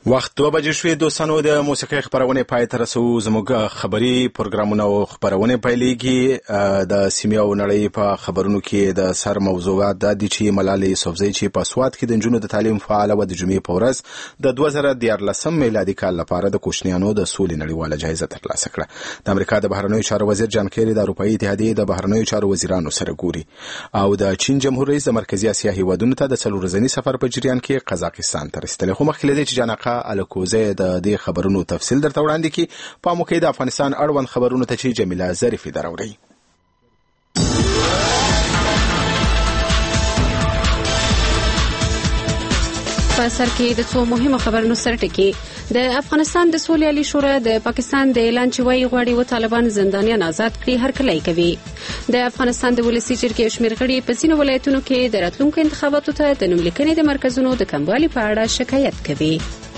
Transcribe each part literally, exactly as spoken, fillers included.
وخت دوه بجې شوې. دوستانو د موسیقۍ خبرونه پای ته رسو. زموږ خبري پروګرامونه او خبرونه پیلېږي. د سیمې او نړۍ په خبرونو کې د سر موضوعات د دي چې ملالۍ یوسفزۍ چې په سوات کې د نجونو د تعلیم فعال و د جمعې په ورځ د دوه زره دیارلسم میلادي کال لپاره د کوچنیانو د سولې نړیواله جایزه ترلاسه کړه. د امریکا د بهرنیو چارو وزیر جان کیری د اروپאי اتحادیې د بهرنیو چارو وزیرانو سره ګوري او د چین جمهور رئیس د مرکزی اسیا هیوادونو ته د څلور ورځني سفر په جریان کې قزاقستان ته رسیدلی. خو مخکې له دې چې جانقه الکوزه د دې خبرونو تفصیل درته وړاندې کی په موقع د افغانستان اړوند خبرونو ته چې جمیله ظریفی دراوړي. په سر کې د څو مهمو خبرونو سره ټکی. د افغانستان د سولې عالی شورا د پاکستان د اعلان چې وایي غواړي و طالبان زندانیان آزاد کړي هرکلی کوي. د افغانستان د ولسی جرګې شمیر غړي په ځینو ولایتونو کې د راتلونکو انتخاباتو ته د نوملیکنې د مرکزونو د کموالي په اړه شکایت کوي.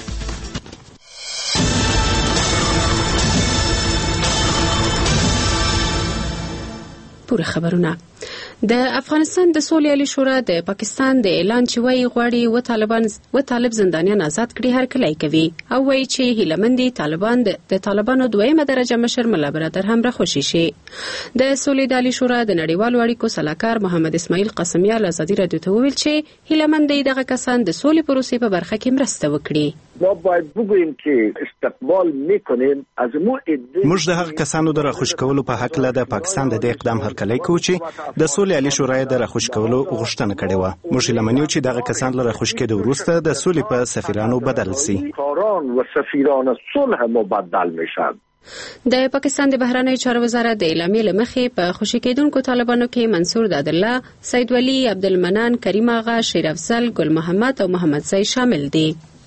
پوره خبرونه. د افغانستان د سولې عالی شورا د پاکستان د اعلان چې وایي غواړي و طالبان و طالب زندانیان آزاد کړي هرکلی کوي او وایي چې هیلمندي طالبان د طالبانو دویمه درجه مشر ملا برادر هم راخوشي شي. د سولې عالی شورا د نړیوالو اړیکو سلاکار محمد اسماعیل قاسمي له ازادي رادیو ته وویل چې هیلمندي دغه کسان د سولې پروسې په برخه کې مرسته وکړي. ما باید بگوییم که استقبال میکنیم از مو موږ د هغه کسانو د راخوش کولو په حق له د پاکستان د دې اقدام هرکلی کوو چې د سولې عالی شورا د راخوش کولو غوښتنه کړې و. موږ لمنیو چې دغه کسان له راخوش کېدو وروسته د سولې په سفیرانو بدل سي. کاران و سفیران صلح مبدل میشن. د پاکستان د بهرنیو چارو وزارت د اعلامیې لمخې په خوشي کېدونکو طالبانو کې منصور دادالله، سید ولی، عبدالمنان، کریم آغا، شیر افضل، ګل محمد او محمد زئی شامل دي.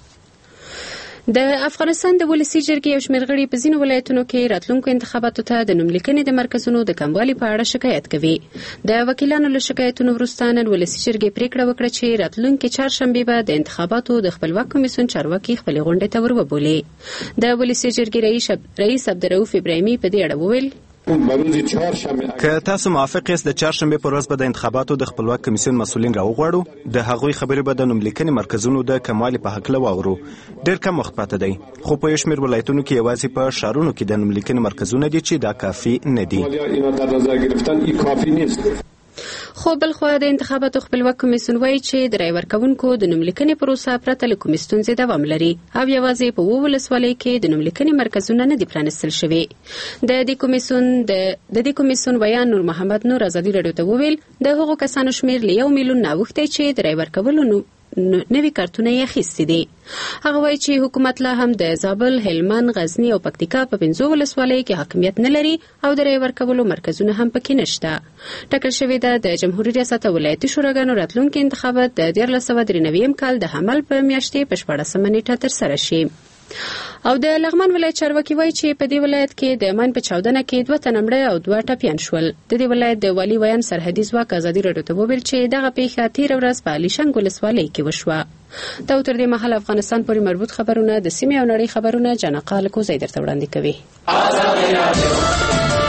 د افغانستان د ولسی جرګې یو شمېر غړي په ځینو ولایتونو کې راتلونکو انتخاباتو ته د نوملیکنې د مرکزونو د کموالي په اړه شکایت کوي. د وکیلانو له شکایتونو وروسته نن ولسی جرګې پریکړه وکړه چې راتلونکي چهارشنبې به د انتخاباتو د خپلواک کمیسیون چارواکي خپلې غونډې ته وروبولي. د ولسی جرګې رئیس عبدالرؤف ابراهیمي په دې اړه وویل که تاسو موافق یاست د چهارشنبې په ورځ به د انتخاباتو د خپلواک کمیسیون مسؤلین راوغواړو. د هغوی خبرې به د نوملیکنې مرکزونو د کموالي په هکله واورو. ډېر کم وخت پاته دی خو په یو شمېر ولایتونو کې یوازې په ښارونو کې د نوملیکنې مرکزونه دي چې دا کافي نه دي. خو بلخوا د انتخاباتو خپلواک کمیسیون وایي چې د رای ورکوونکو د نوملیکنې پروسه پرته له کومې ستونزې دوام لري او یوازې په اووه ولسوالیو کې د نوملیکنې مرکزونه نه دي پرانیستل شوي. د دې کمیسیون د دې کمیسیون ویان نور محمد نور ازادي رادیو ته وویل د هغو کسانو شمیر له یو میلیون نه اوښتی چې د رای ورکولو نوي کارتونه یې اخیستي دي. هغه وایي چې حکومت لا هم د زابل، هلمند، غزني او پکتیکا په پنځو ولسوالیو کې حاکمیت نه لري او د رای ورکولو مرکزونه هم پکې نشته. ټاکل شوې ده د جمهوریت ریاست او ولایتي شوراګانو راتلونکي انتخابات د دیارلس سوه درې نوي کال د حمل په میاشتې په شپاړسمه نیټه ترسره شي. او د لغمان ولایت چارواکي وایي چې په دې ولایت کې د مان په چاودنه کې دوه تنه مړه او دوه ټپیان شول. د دې ولایت د والي ویان سرحدي ځواک ازادي رادیو ته وویل چې دغه پیښه تېره ورځ په علیشنګ ولسوالۍ کې وشوه. دا تر دې مهال افغانستان پورې مربوط خبرونه د سیمې او نړۍ خبرونه جنقه الکوزی درته وړاندې کوي.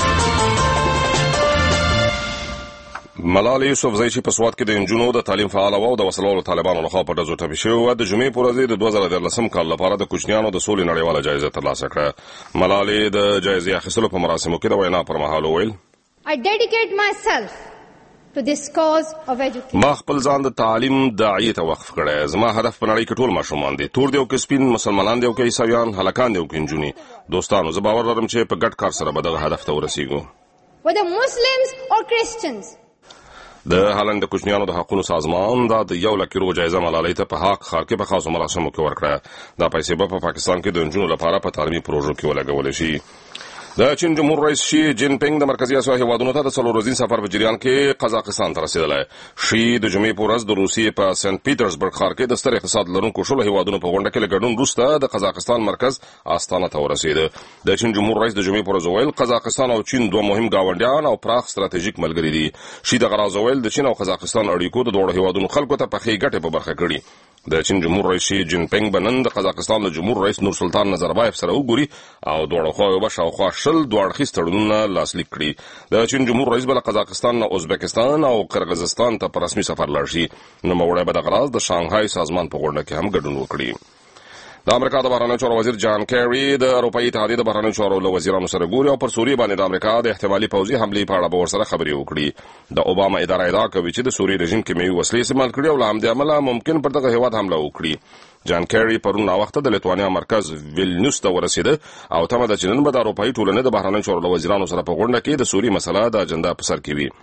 ملالۍ یوسفزۍ چې په سوات کې د نجونو د تعلیم فعاله وه او د وسلوالو طالبانو لخوا په ډزو ټپي شوې وه، د جمعې په ورځ د دوه زره دیارلسم کال لپاره د کوچنیانو د سولې نړیواله جایزه ترلاسه کړه. ملالۍ د جایزې اخیستلو په مراسمو کې د وینا پر مهال وویل I dedicate myself to this cause of education. ما خپل ځان د تعلیم داعیې ته وقف کړی. زما هدف په نړۍ کې ټول ماشومان دي، تور دی او که سپین، مسلمانان دی او که عیسویان، هلکان دی او که نجونې. دوستانو زه باور لرم چې په ګډ کار سره به دغه هدف ته ورسیږو. Whether Muslims or Christians. د هالند د کوچنیانو د حقونو سازمان دا د یو لک یورو جایزه ملالۍ ته په حق ښار کې په خاصو مراسمو کې ورکړه. دا پیسې به په پاکستان کې د نجونو لپاره په تعلیمي پروژو کې ولګول شي. د چین جمهور رئیس شي جین پینګ د مرکزی اسیا هیوادونو ته د څلور ورځني سفر په جریان کې قزاقستان ته رسیدلی. شي د جمعې په ورځ د روسیې په سنت پیټرزبرګ ښار کې د ستر اقتصاد لرونکو شلو هیوادونو په غونډه کې له ګډون وروسته د قزاقستان مرکز آستانه ته ورسېده. د چین جمهور رئیس د جمعې په ورځ وویل قزاقستان او چین دوه مهم ګاونډیان او پراخ ستراتیژیک ملګري دي. شي دغه راز وویل د چین او قزاقستان اړیکو د دواړو هیوادونو خلکو ته پخې ګټې په برخه کړي. د چین جمهور رئیس شي جین پینګ به نن د قزاقستان له جمهور رئیس نور سلطان نظربایف سره وګوري او دواړو خواوې به شاوخوا شل دوه اړخیز تړونونه لاسلیک کړي. د چین جمهور رئیس به له قزاقستان نه ازبکستان او قرغیزستان ته په رسمي سفر لاړ شي. نوموړی به دغه راز د شانګهای سازمان په غونډه کې هم ګډون وکړي. د امریکا د بهرنیو چارو وزیر جان کیری د اروپאי اتحادیې د بهرنیو چارو له وزیرانو سره ګوري او پر سوریه باندې د امریکا د احتمالي پوځي حملې په اړه به ورسره خبرې وکړي. د اوباما اداره ادعا کوي چې د سوریې رژیم کیمیاوي وسلې استعمال کړي او له همدې امله ممکن پر دغه هیواد حمله وکړي. جان کیری پرون ناوخته د لیتوانیا مرکز ویلنیوس ته ورسېده او تمه ده چې نن به د اروپאי ټولنې د بهرنیو چارو له وزیرانو سره په غونډه کې د سوریې مسله د اجنډا په سر کې وي.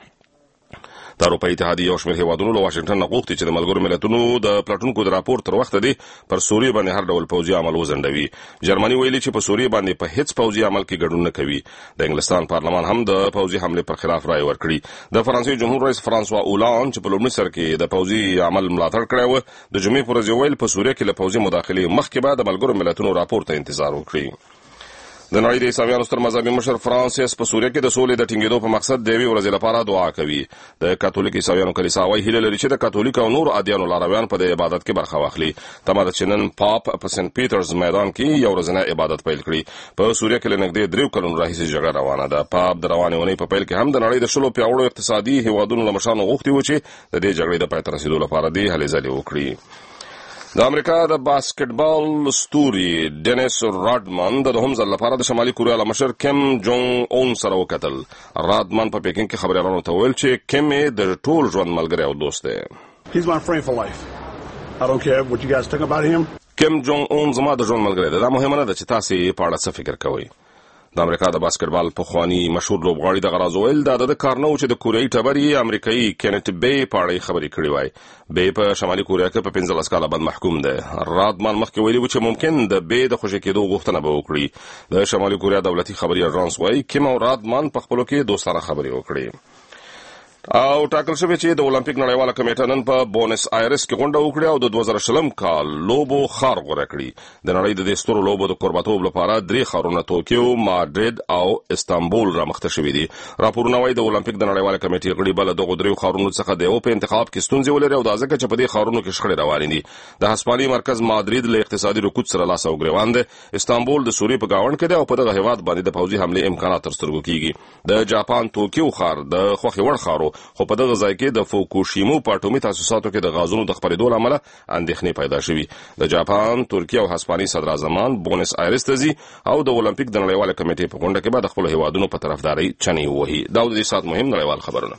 د اروپאי اتحادیې یو شمېر هیوادونو له واشنګټن نه غوښتي چې د ملګرو ملتونو د پلټونکو د راپور تر وخته دی پر سوریې باندې هر ډول پوځي عمل وځنډوي. جرمني ویلي چې په سوریې باندې په هیڅ پوځي عمل کې ګډون نه کوي. د انګلستان پارلمان هم د پوځي حملې پر خلاف رائے ورکړي. د فرانسې جمهور رئیس فرانسوا اولان چې په لومړي سر کې د پوځي عمل ملاتړ کړی و د جمعې په ورځ ویل په سوریه کې له پوځي مداخلې مخکې به د ملګرو ملتونو راپور ته انتظار وکړي. د نړۍ د عیسویانو ستر مذهبي مشر فرانسیس په سوریه کې د سولې د ټینګېدو په مقصد د یوې ورځې لپاره دعا کوي. د کاتولیک عیسویانو کلیسا وايي هیله لري چې د کاتولیک او نورو ادیانو لارویان په دې عبادت کې برخه واخلي. تمه ده چې نن پاپ په سنت پیټرز میدان کې یو ورځنی عبادت پیل کړي. په سوریه کې له نږدې دریو کلونو راهیسې جګړه روانه ده. پاپ د روانې اونۍ په پیل کې هم د نړۍ د شلو پیاوړو اقتصادي هیوادونو له مشرانو غوښتي و چې د دې جګړې د پای ته رسېدو لپاره دې هلې ځلې وکړي. د امریکا د باسکټبال ستوري ډینیس راډمان د دوهم ځل لپاره د شمالي کوریا له مشر کیم جونګ اون سره وکتل. راډمان په پیکینګ کې خبريالانو ته ویل چې کیم د ټول ژوند ملګری او دوست دی. He's my friend for life. I don't care what you guys think about him. کیم جونګ اون زما د ژوند ملګری دی. دا مهمه نه ده چې تاسو په اړه څه فکر کوئ. د امریکا د باسکټبال پخوانی مشهور لوبغاړي د غراز ویل دا د کار نه و چې د کوریایي ټبري امریکایي کینټ بی په اړه خبرې کړې وای. بی په شمالي کوریا کې په پنځلس کاله بعد محکوم دی. رادمان مخکې ویلي و چې ممکن د بی د خوشي کېدو غوښتنه به وکړي. د شمالي کوریا دولتي خبري اژانس وایي کیم او رادمان په خپلو کې دوستانه خبرې وکړي. او ټاکل شوی چې د اولمپیک نړیواله کمیټه نن په بونس آیرس کې غونډه وکړه او د دوه زره شلم کال لوبو خار غوره کړي. د نړۍ د دې سترو لوبو د قربتوب لپاره درې ښارونه توکیو، مادرید او استانبول رامخته شوي دي. راپورونه وایي د اولمپیک د نړیواله کمیټې غړي به له دغو دریو ښارونو څخه د یو په انتخاب کې ستونزې ولري او دا ځکه چې په دې ښارونو کې شخړې روانې دي. د هسپانیې مرکز مادرید له اقتصادي رکود سره لاس او ګریوان دی. استانبول د سوریې په ګاونډ کې دی او په دغه هیواد باندې د پوځي حملې امکانات تر سترګو کیږي. د جاپان توکیو ښار د خوښې وړ ښارو خو په دغه کې د فوکوشیمو په اټومي تاسیساتو کې د غازونو د خپرېدو له امله اندېښنې پیدا شوي. د جاپان، ترکیه او هسپانیې صدراعظمان بونس آیرس ته ځي او د اولمپیک د نړیواله کمیټې په غونډه کې به د خپلو هیوادونو په طرفدارۍ چنې ووهي. دا د دې ساعت مهم نړیوال خبرونه.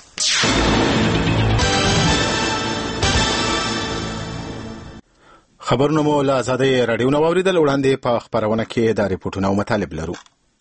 خبرونه مو له آزادۍ راډیو نه واورېدل. وړاندې په خپرونه کې د ریپورټونو او مطالب لرو.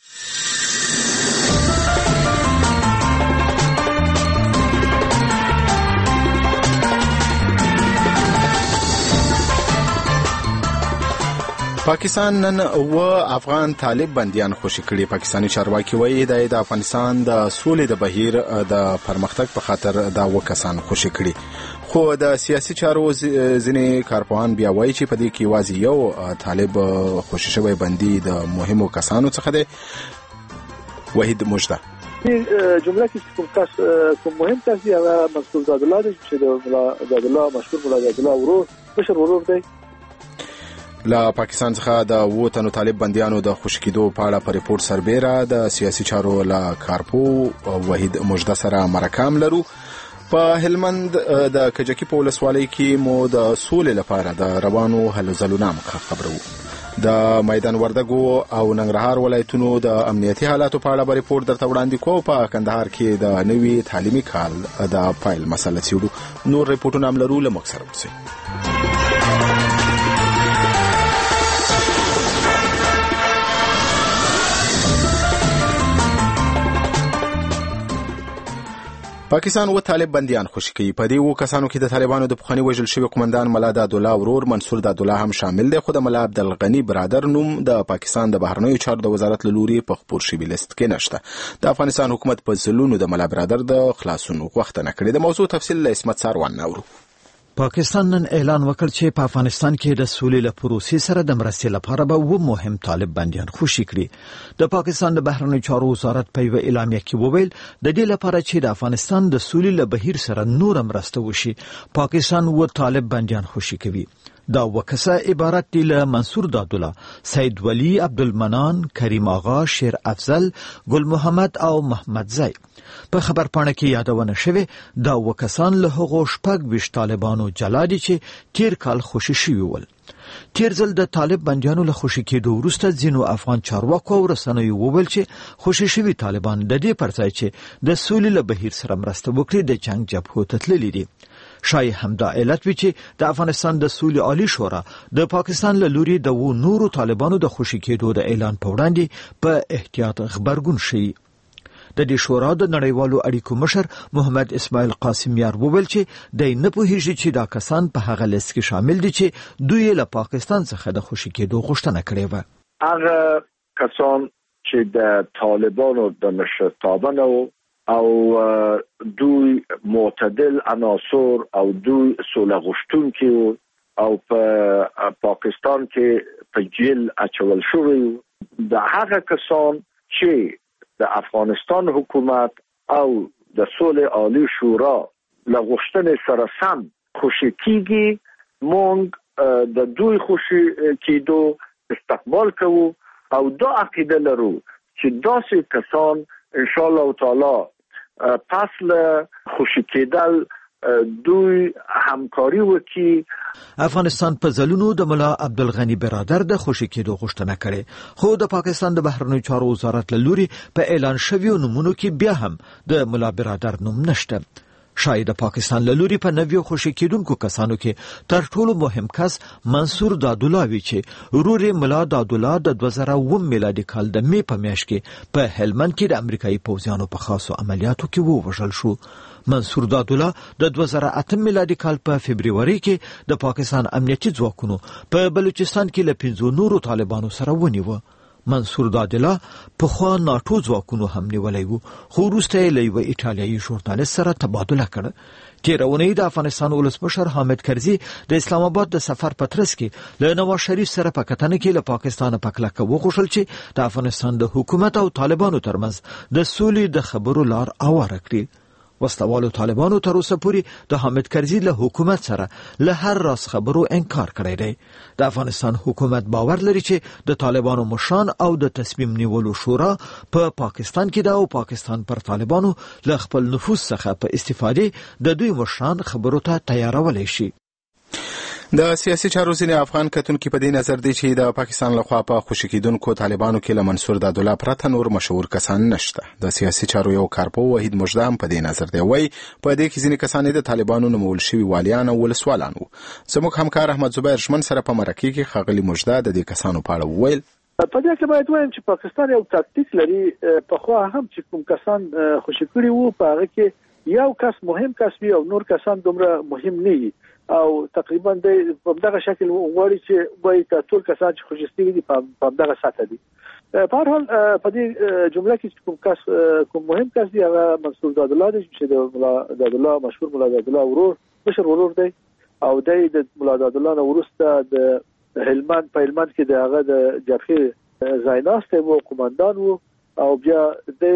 پاکستان نن و افغان طالب بنديان خوشي کړي. پاکستاني چارواکي وایي د افغانستان د سولې د بهیر د پرمختګ په خاطر دا وکسان خوشي کړي. خو د سیاسي چارو ځینې کارپوهان بیا وایي چې په دې کې واځي یو طالب خوشي شوی بندي د مهمو کسانو څخه دی. وحید مجده جمله کې کوم کس کوم مهم کس دی هغه مسعود زادالله دی چې د مولا زادالله مشهور مولا زادالله ورور مشر ورور دی. لا پاکستان څخه د وو تنو طالب بنديانو د خوشکېدو په اړه په ریپورت سربېره د سیاسي چارو لا کارپو وحید مجده سره مرکام لرو. په هلمند د کجکی په ولسوالۍ کې مو د سولې لپاره د روانو هلو ځلو نام خبرو. د میدان وردګو او ننګرهار ولایتونو د امنیتي حالاتو په اړه به ریپورت درته وړاندې کوو. په کندهار کې د نوي تعلیمي کال د پایل مسله څېړو. نور ریپورټونه هم لرو. له موږ سره اوسئ. پاکستان و طالب بنديان خوشي کوي. په دې و کسانو کې د طالبانو د پخوانی وژل شوی قومندان ملا دادالله ورور منصور دادالله هم شامل دی. خو د ملا عبدالغنی برادر نوم د پاکستان د بهرنیو چارو د وزارت له لوري په خپور شوی لیست کې نشته. د افغانستان حکومت په ځلونو د ملا برادر د خلاصون غوښتنه کړې. د موضوع تفصیل له اسمت ساروان نورو. پاکستان نن اعلان وکړ چې په افغانستان کې د سولې له پروسې سره د مرستې لپاره به و مهم طالب بنديان خوشي کړي. د پاکستان د بهرنیو چارو وزارت په یو اعلامیه کې وویل د دې لپاره چې د افغانستان د سولې له بهیر سره نور مرسته وشي پاکستان و طالب بنديان خوشي کوي. دا وکسه عبارت دی له منصور دادالله، سید ولی عبدالمنان، کریم آغا، شیر افضل، گل محمد او محمد زی. په خبر پاڼه کې یادونه شوه دا وکسان له هغو شپږ ویشت طالبانو جلا دي چې تیر کال خوشي شوي ول. تیر ځل د طالب بندیانو له خوشي کېدو وروسته ځینو افغان چارواکو او رسنیو وویل چې خوشي شوي طالبان د دې پر ځای چې د سولې له بهیر سره مرسته وکړي د جنگ جبهو ته تللي دي. شاید همدا علت وي چې د افغانستان د سولې عالی شورا د پاکستان له لوري د و نورو طالبانو د خوشي کېدو د اعلان په وړاندې په احتیاط خبرګون شي. د دې شورا د نړیوالو اړیکو مشر محمد اسماعیل قاسم یار وویل چې د نه پوهیږي چې دا کسان په هغه لیست کې شامل دي چې دوی له پاکستان څخه د خوشي کېدو غوښتنه کړې و. هغه کسان چې د طالبانو د مشرتابه او دوی معتدل عناصر او دوی سوله غوښتونکي او په پاکستان کې په جیل اچول شوی د هغه کسان چې د افغانستان حکومت او د سولې عالی شورا له غوښتنې سره سم خوشي کیږي مونږ د دوی خوشي کېدو استقبال کوو او دا عقیده لرو چې داسې کسان ان شاء الله تعالی پس له خوشي کېدل دوی همکاري وکړي. افغانستان په ځلونو د ملا عبدالغنی برادر د خوشي کېدو غوښتنه کړې، خو د پاکستان د بهرنیو چارو وزارت له لوري په اعلان شویو نومونو کې بیا هم د ملا برادر نوم نشته. شاید د پاکستان له لوري په نویو خوشي کېدونکو کسانو کې تر ټولو مهم کس منصور دادالله وي چې ورور ملا دادالله د دوه زره اووه میلادي کال د می په میاشت کې په هلمند کې د امریکایي پوځیانو په خاصو عملیاتو کې ووژل شو. منصور دادالله د دوه زره اته میلادي کال په فبرवरी کې د پاکستان امنیتي ځواکونو په بلوچستان کې له پنځو نورو طالبانو سره ونیو. منصور دادالله په خوا ناټو ځواکونو هم نیولای وو، خو وروسته یې له یوه ایټالیایي ژورنالست سره تبادله کړه. تېره اونۍ د افغانستان ولسمشر حامد کرزي د اسلام آباد د سفر په ترڅ کې له نواز شریف سره په کتنه کې له پاکستانه په کلکه وغوښتل چې د افغانستان د حکومت او طالبانو ترمنځ د سولې د خبرو لار هواره کړي. وسلوالو طالبانو تر اوسه پورې د حامد کرزي له حکومت سره له هر راز خبرو انکار کړی دی. د افغانستان حکومت باور لري چې د طالبانو مشران او د تصمیم نیولو شورا په پا پاکستان کې دا او پاکستان پر طالبانو له خپل نفوذ څخه په استفادې د دوی مشران خبرو ته تیارولای شي. د سیاسي چارو ځینې افغان کتونکي په دې نظر دي چې د پاکستان لخوا په خوشي کېدونکو طالبانو کې له منصور دادالله پرته نور مشهور کسان نشته. د سیاسي چارو یو کارپو وحید مجدام په دې نظر دی، وایي په دې کې ځینې کسان د طالبانو نومول شوي والیان او ولسوالان وو. زموږ همکار احمد زبیر شمن سره په مرکه کې ښاغلي مجدا د دې کسانو په اړه وویل. په دې کې باید وایم چې پاکستان یو تاکتیک لري. په خوا هم چې کوم کسان خوشي کړي وو په هغه کې یو کس مهم کس وي او نور کسان دومره مهم نه وي او تقریبا د په دغه شکل وغواړي چې وایي ټول کسان چې خوشستي دي په دغه ساته دي. په هر حال په دې جمله کې کوم کس کوم مهم کس دی هغه منصور دادالله دی چې د ملا دادالله مشهور ملا دادالله ورور مشر ورور دی او د ملا دادالله نه وروسته د هلمند په هلمند کې د هغه د جبهې ځایناستی وو، قومندان وو او بیا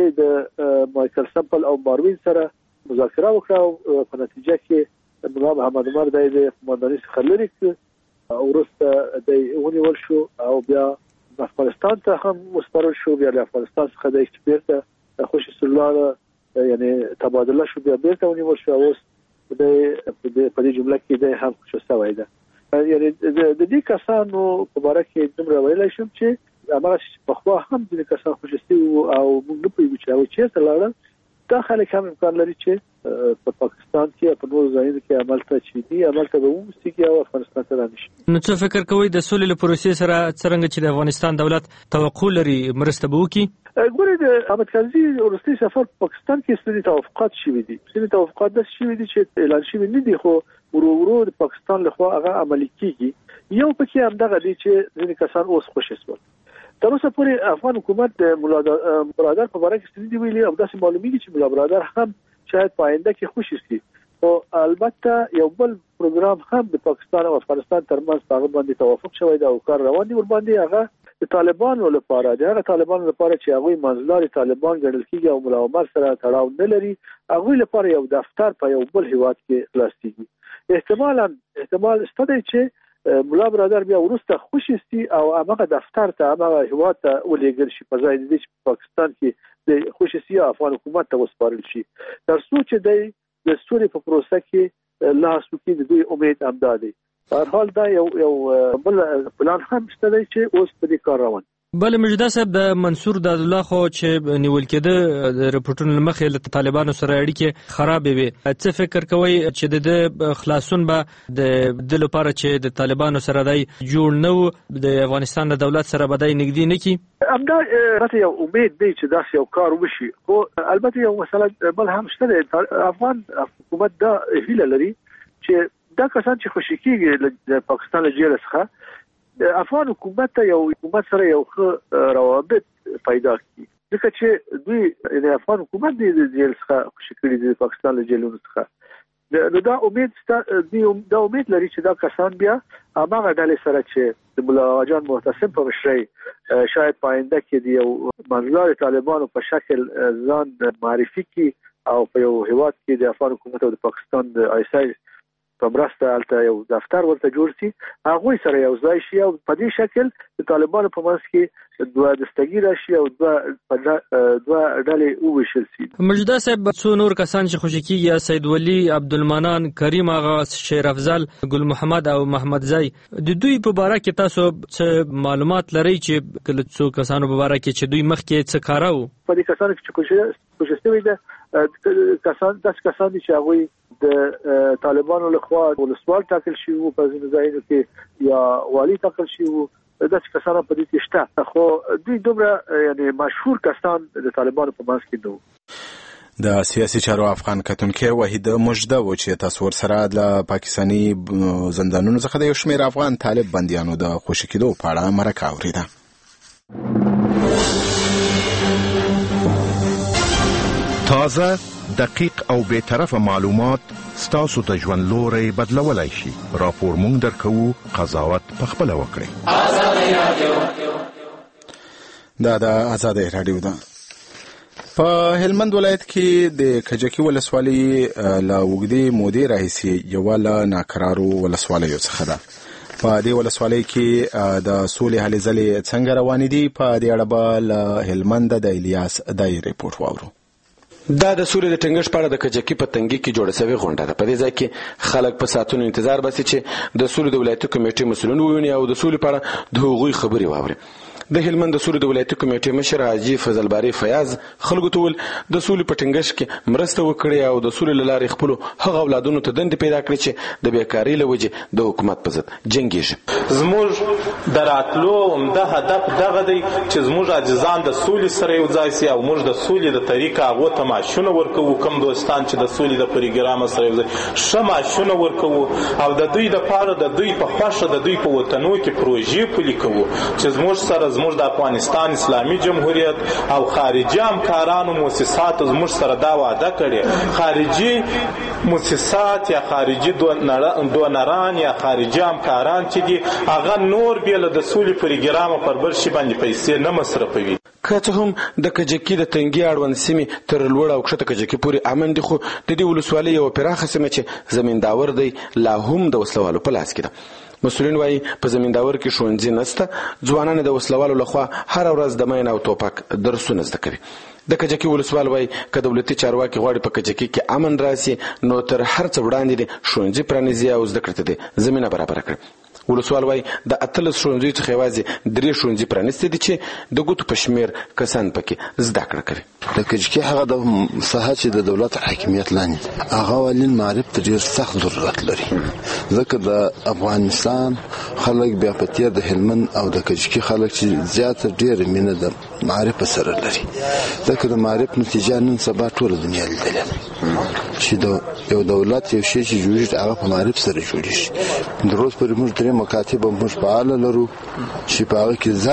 د مایکل سمپل او ماروین سره مذاکره وکړه او په نتیجه کې ملا محمد عمر د قومندانۍ څخه لرې کړ، وروسته د ونیول شو او بیا افغانستان ته هم وسپارل شو. بیا له افغانستان څخه د بیرته خوشي سولاره یعنی تبادله شو، بیا بیرته ونیول شو. اوس د په دې جمله کې د هم خوشي شوی ده. یعنی د دې کسانو په اړه کې دومره ویلای شم چې هغه په خوا هم د کسان خوشي او موږ نه پوهیږو چې هغه چیرته لاړل. دا خلک هم امکان لري چې په پاکستان کې په نور ځایونو کې عمل ته چي دي عمل ته به وموسیږي او افغانستان ته رانشي. نو څه فکر کوئ د سولې له پروسې سره څرنګه چې د افغانستان دولت توقع لري مرسته به وکړي؟ ګورې د حامد کرزي وروستي سفر په پاکستان کې ستاسو توافقات شوي دي ستاسو توافقات د شوي دي چې اعلان شوي نه دي، خو ورو ورو د پاکستان لخوا هغه عملي کیږي. یو پکې هم دغه دي چې ځینې کسان اوس خوشي شول. تر اوسه پورې افغان حکومت د ملا برادر په اړه کې ستدي ویلي او داسې معلومیږي چې ملا برادر هم شاید په آینده کې خوشي شي. او البته یو بل پروګرام هم د پاکستان او افغانستان ترمنځ په باندې توافق شوی دی او کار روان دی ور باندې. هغه د طالبانو لپاره د هغه طالبانو لپاره چې هغه منځلاري طالبان ګڼل کیږي او ملا عمر سره تړاو نه لري، هغه لپاره یو دفتر په یو بل هیواد کې خلاصيږي. احتمالاً احتمال شته چې ملا برادر بیا ورسته خوشي سي او هغه دفتر ته هغه هیواد ته ولېږل شي په ځای د دې چې پاکستان کې د خوشي سي افغان حکومت ته وسپارل شي. تر څو چې د سولې په پروسه کې لا سوکي د دوی امید امدادي په هر حال دا یو یو بل پلان هم شته چې اوس په دې کار روان. بل مجدا صاحب د منصور داد الله خو چې نیول کېده د رپورټونو مخې له طالبانو سره اړیکې خرابې وي، څه فکر کوي چې د خلاصون به د د لپاره چې د طالبانو سره دای جوړ نو د افغانستان د دولت سره به دای نږدې نه کی؟ همدا راته یو امید دی چې داسې یو کار وشي، خو البته یو مسله بل هم شته. افغان حکومت دا هیله لري چې دا کسان چې خوشي کیږي د پاکستان له جیل څخه افغان حکومت ته یو حکومت سره یو ښه روابط پیدا کړي، ځکه چې دوی د افغان حکومت د جیل څخه خوشي کړي د پاکستان له جیلونو څخه. نو دا امید دا امید لري چې دا کسان بیا هغه ډلې سره چې د مولا جان معتصم په مشرۍ شاید په آینده کې د یو منځلاري طالبانو په شکل ځان معرفي کړي او په یو هیواد کې د افغان حکومت او د پاکستان د آی اس آی په مرسته هلته یو دفتر ورته جوړ شي، هغوی سره یو ځای شي او په دې شکل د طالبانو په منځ کې دوه دستګي راشي او دوه دوه ډلې وویشل شي. مجدا صاحب څو نور کسان چې خوشي کیږي، سید ولی، عبدالمنان، کریم آغا، شیر افضل، ګل محمد او محمد زای، د دوی په باره کې تاسو څه معلومات لرئ چې کله څو کسانو په باره کې چې دوی مخکې څه کاره وو؟ په دې کسانو چې کوشش شوی ده کسان داسې کسان دي چې هغوی د طالبانو لخوا ولسوال ټاکل شوي وو په ځینو ځایونو کې یا والي ټاکل شوي وو، داسې کسان په دې کې شته، خو دوی دومره یعنی مشهور کسان د طالبانو په منځ کې نه وو. د سیاسي چارو افغان کتونکي وحید مجده و چې تاسو ورسره د پاکستاني زندانونو څخه د یو شمېر افغان طالب بندیانو د خوشي کېدو په اړه مرکه اورېده. تازه، دقیق او بی‌طرفه معلومات ستاسو د ژوند لوري بدلولای شي. راپور مونږ درکوو، قضاوت پخپله وکړئ. دا د آزادۍ راډیو ده. په هلمند ولایت کې د کجکي ولسوالۍ له اوږدې مودې راهیسې یوه له ناکرارو ولسوالیو څخه ده. په دې ولسوالۍ کې د سولې هلې ځلې څنګه روانې دي؟ په دې اړه به له هلمند د الیاس دای ریپورټ واورو. دا د سولې د ټینګښت په اړه د کجکي په تنګي کې جوړه شوې غونډه ده. په دې ځای کې خلک په ساعتونو انتظار باسي چې د سولې د ولایتي کمیټې مسؤلین وویني او د سولې په اړه د هغوی خبرې واوري. د هلمند د سولې د ولایتي کمیټې مشر حاجي فضل باری فیاض خلکو ته وویل د سولې په ټینګښت کې مرسته وکړي او د سولې له لارې خپلو هغه اولادونو ته دندې پیدا کړي چې د بیکارۍ له وجې د حکومت په ضد جنګېږي. زموږ د راتلو عمده هدف دغه دی چې زموږ عاجزان د سولې سره یو ځای سي او موږ د سولې د طریقه هغو ته معاشونه ورکوو. کوم دوستان چې د سولې د پروګرام سره یو ځای ښه معاشونه ورکوو او د دوی دپاره د دوی په خوښه د دوی په وطنو کې پروژې پلي کوو چې زموږ سره زموږ د افغانستان اسلامي جمهوریت او خارجي همکارانو مؤسساتو زموږ سره دا وعده کړې خارجي مؤسسات یا خارجي دونران یا خارجي همکاران چې دي هغه نور بیا له د سولې پروګرامه پر بل شي باندې پیسې نه مصرفوي. که څه هم د کجکي د تنګي اړوند سیمې تر لوړ او کښته کجکي پورې امن دي، خو د دې ولسوالۍ یوه پراخه سیمه چې زمینداور دی لا هم د وسلوالو په لاس کې ده. مسؤلین وایي په زمینداور کې ښوونځي نشته، ځوانان د وسلوالو لخوا هره ورځ د مین او توپک درسونه زده کوي. د کجکي ولسوال وایي که دولتي چارواکي غواړي په کجکي کې امن راسي نو تر هر څه وړاندې د ښوونځي پرانیزي او زده کړې ته د زمینه برابره کړي. ولسوال وایي د اتلس ښوونځیو څخه یوازې درې ښوونځي پرانیستي دي چې د ګوتو په شمېر کسان پکې زده کړه کوي. د کجکي هغه د ساحه چې د دولت حاکمیت لاندې هغه والین معرف ته ډېر سخت ضرورت لري، ځکه د افغانستان خلک بیا په تیر د هلمند او د کجکي خلک چې زیاته ډېره مینه د معرف سره لري، ځکه د معرف نتیجه نن سبا ټوله دنیا لیدلې چې د یو دولت یو شی چې جوړېږي هغه په معرف سره جوړېږي. د روز پورې موږ درې مکاتب موږ فعاله لرو چې په هغه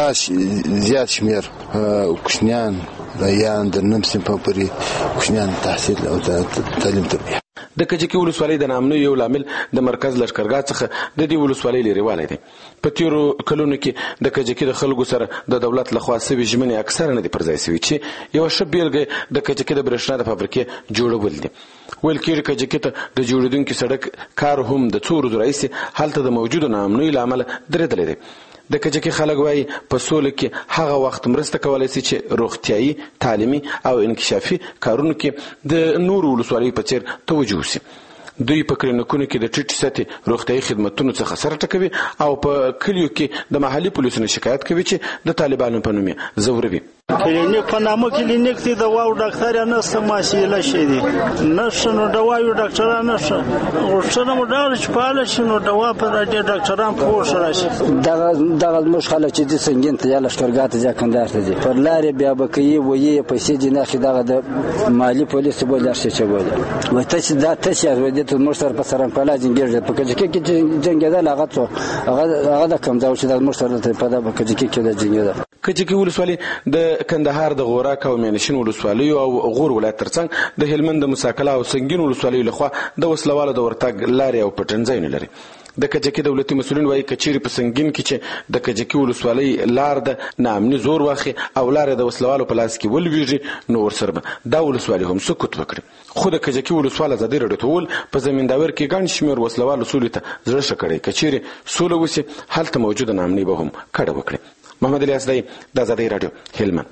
کې زیات شمېر کوچنیان د یان د نیم سیم په پورې کوچنیان تحصیل او تعلیم تربیه. د کجکي ولسوالۍ د نامنو یو لامل د مرکز لښکرګاه څخه د دې ولسوالۍ لرېوالی دی. په تېرو کلونو کې د کجکي د خلکو سره د دولت لخوا سوي ژمنې اکثره نه دي پر ځای سوي چې یوه ښه بېلګه د کجکي د برېښنا د فابریکې جوړول دي. ویل کېږي کجکي ته د جوړېدونکي سړک کار هم د څو ورځو راهیسې هلته د موجودو ناامنیو له امله درېدلی دی. د کجکي خلک وایي په سوله کې هغه وخت مرسته کولی شي چې روغتیایي، تعلیمي او انکشافي کارونو کې د نورو ولسوالیو په څېر توجه وشي. دوی په کلینیکونو کې د ټیټ سطحې روغتیايي خدماتو څخه سر ټکوي او په کلیو کې د محلي پولیسو شکایت کوي چې د طالبانو په نوم یې زوروي. کلینیک په نامه کلینیک دی د واو ډاکټر نه سماسیله شي دي نشه نو دوايو ډاکټر نشه غوښتنه مو دا چې پاله شنو دوا په دې ډاکټران په وشره شي دغه دغه مشخله چې د سنگین ته یا لشکرګات ځا کندار ته دي پر لارې بیا بکې وې پیسې جناخي دغه د مالی پولیس بول درشه چې بول وای ته چې دا ته چې ورته ته مرسر په سرم په لاجن ګرځي په کې کې جنګیدل هغه څو هغه هغه د کم ځاو چې د مرسر ته په دا په کې کې د جنګیدل کچې ولسوالي د کندهار د غوراک او مینشین ولسوالۍ او غور ولایت ترڅنګ د هلمند د مساکلا او سنگین ولسوالۍ لخوا د وسلوالو د ورتګ لارې او پټنځای نه لري. د کجکی دولتي مسؤلین وايي کچيري په سنگین کې چې د کجکی ولسوالۍ لار د نامني زور واخي او لار د وسلوالو په لاس کې ولويږي نو ورسره دا ولسوالۍ هم سکوت وکړي. خو د کجکی ولسوالۍ زده رډو ټول په زمینداور کې ګڼ شمیر وسلوالو سولې ته زړه شکړي کچيري سوله وسی حالت موجوده نامني به هم کډه وکړي. محمد الیاس دی د آزادۍ رادیو هلمند.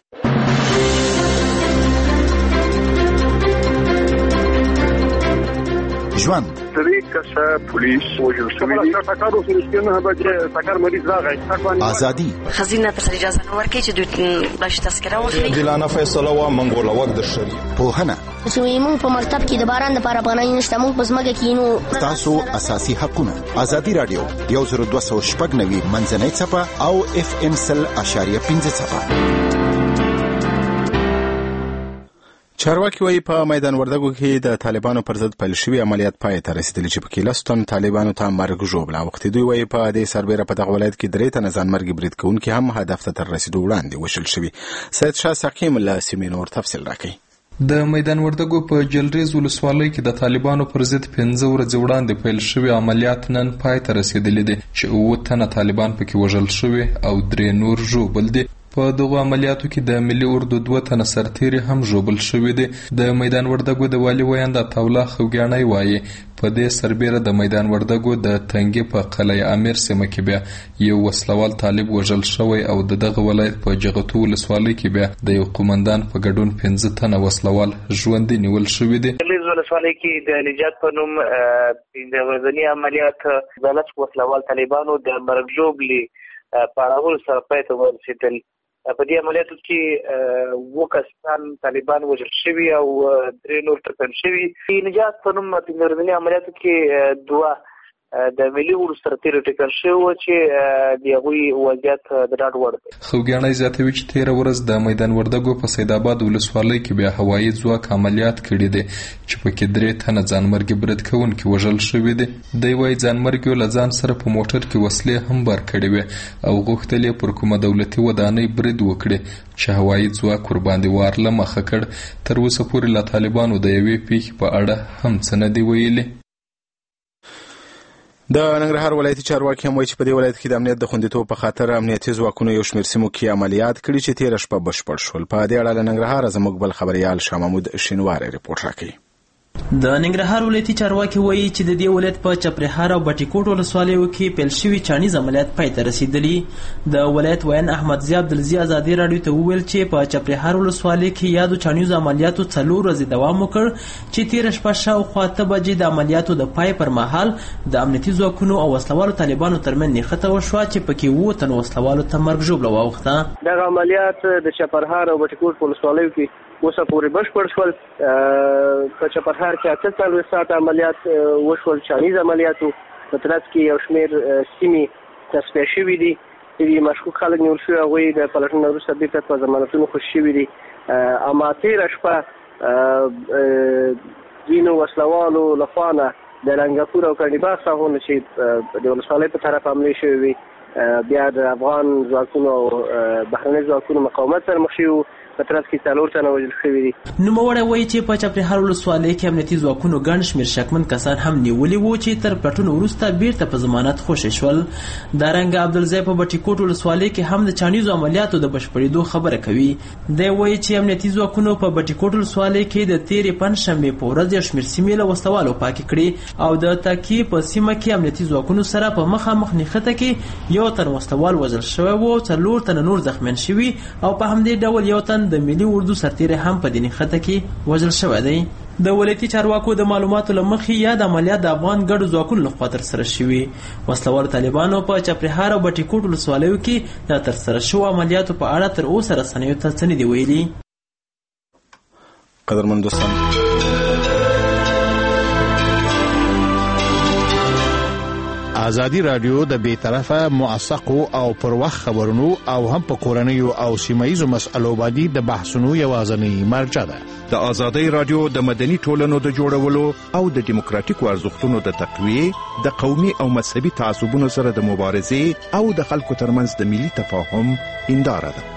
ژوند طریقه پولیس وجل شوی دی تاکارو سرسکنه به تاکار مریض راغی ازادي خزینه تر اجازه نو ورکې چې دوی باش تذکره واخلي دلانه فیصله وا منګول وخت د شری په هنه چې موږ په مرتب کې د باران لپاره پناه نشته موږ په ځمکه کې نو تاسو اساسي حقونه آزادي رادیو یو زر دوه سوه شپږ نوي منځنۍ صفه او اف ام سل اشاریه پنځه صفه. چارواکي وايي په میدان وردګو کې د طالبانو پر ضد پیل شوی عملیات پای ته رسیدلی چې په کې لستون طالبانو ته مرګ ژوبله وخت دوی وايي په دې سربېره په دغه ولایت کې درې تنه ځانمرګي برید کوونکي هم هدف ته تر رسیدو وړاندې وشل شوي. سید شاه سقیم له سیمې نور تفصیل راکړي. د میدان وردګو په جلریز ولسوالۍ کې د طالبانو پر ضد پنځه ورځې وړاندې پیل شوی عملیات نن پای ته رسیدلی دي چې اووه تنه طالبان پکې وژل شوي او درې نور ژوبل دي. په دغه عملیاتو کې د ملي اردو دوه تنه سرتیري هم ژوبل شوي دي. د میدان وردګو د والي ویاند عطاالله خوګیاڼی وایي په دې سربېره د میدان وردګو د تنګي په قلعه امیر سیمه کې بیا یو وسلوال طالب وژل شوی او د دغه ولایت په جغتو ولسوالۍ کې بیا د یو قومندان په ګډون پنځه تنه وسلوال ژوندي نیول شوي دي. ولسوالۍ کې د نجات په نوم د ورځني عملیات د لس وسلوال طالبانو د مرګ ژوبلې پاړاول سره پای ته ورسېدل. په دې عملیاتو کې اووه کسان طالبان وژل شوي او درې نور ټپیان شوي. نجات په نوم د ورځني عملیاتو کې دوه د ملي اردو سرتیرو ټکر شوي وو چې د هغوی وضعیت د ډاډ وړ دی. خوګیاڼی زیاتوي چې تېره ورځ د میدان وردګو په سیدآباد ولسوالۍ کې بیا هوایي ځواک عملیات کړي دي چې پکې درې تنه ځانمرګي برید کوونکي وژل شوي دي. دی وایي ځانمرګیو له ځان سره په موټر کې وسلې هم بار کړې وې او غوښتل یې پر کومه دولتي ودانۍ برید وکړي چې هوایي ځواک ورباندې وار له مخه کړ. تر اوسه پورې له طالبانو د یوې پیښې په اړه هم څه نه دي ویلي. د ننګرهار ولایتي چارواکي هم وایي چې په دې ولایت کې د امنیت د خوندیتوب په خاطر امنیتي ځواکونو یو شمېر سیمو کې عملیات کړي چې تېره شپه بشپړ شول. په دې اړه له ننګرهاره زموږ بل خبریال شاه محمود شینواری رپورټ راکوي. د ننګرهار ولایتي چارواکي وایي چې د دې ولایت په چپرهار او بټي کوټ ولسوالیو کې پیل شوي چانیز عملیات پای ته رسیدلي. د ولایت ویان احمد ضیا عبدالزي ازادي راډیو ته وویل چې په چپرهار ولسوالۍ کې یادو چانیزو عملیاتو څلور ورځې دوام وکړ چې تېره شپه شاوخوا اته بجې د عملیاتو د پای پر مهال د امنیتي ځواکونو او وسلوالو طالبانو ترمنځ نښته وشوه چې پکې اووه تنو وسلوالو ته مرګ ژوبله واوښته. دغه عملیات د چپرهار او بټي کوټ ولسوالیو کې اوسه پورې بشپړ شول. په چپرهار کې اته څلوېښت ساعته عملیات وشول، چانیز عملیاتو په ترڅ کې یو شمېر سیمې تصفیه شوي دي. ځینې مشکوک خلک نیول شوي هغوی د پلټنې وروسته بېرته په ضمانتونو خوشي شوي دي. اما تېره شپه ځینو وسلوالو لخوا نه د رنګاپور او کڼیباغ ساحونه چې د ولسوالۍ په طرف حملې شوې وي بیا د افغان ځواکونو او بهرني ځواکونو مقاومت سره مخ شوي وو. په ترڅ کې څلور تنه وژل شوي دي. نوموړی وایي چې په چپرهار ولسوالۍ کې امنیتي ځواکونو ګڼ شمېر شکمن کسان هم نیولي وو چې تر پلټنو وروسته بیرته په ضمانت خوشي شول. دارنګه عبدالزی په بټي کوټ ولسوالۍ کې هم د چانیزو عملیاتو د بشپړېدو خبره کوي. دی وایي چې امنیتي ځواکونو په بټي کوټ ولسوالۍ کې د تېرې پنجشنبې په ورځ یو شمېر سیمې له وسلوالو پاکې کړې او د تاکي په سیمه کې امنیتي ځواکونو سره په مخامخ نښته کې یو تن وسلوال وژل شوی و، څلور تنه نور زخمیان شوي او په همدې ډول یو تن د ملي اردو سرتیری هم په دې نښته کې وژل شوی دی. د ولایتي چارواکو د معلوماتو له مخې یاد عملیات د افغان ګډو ځواکونو لخوا ترسره شوي. وسلوالو طالبانو په چپرهار او بټي کوټ ولسوالیو کې د ترسره شوو عملیاتو په اړه تر اوسه رسنیو ته څه نه دي ویلي. قدرمن دوستان، ازادي رادیو د بیطرفه موثقو او پر وخت خبرونو او هم په کورنیو او سیمایي مسلو باندې د بحثونو یوازینی مرجع ده. د ازادي رادیو د مدني ټولنو د جوړولو او د دیموکراتیکو ارزښتونو د تقویه، د قومي او مذهبي تعصبونو سره د مبارزې او د خلکو ترمنځ د ملي تفاهم هنداره ده.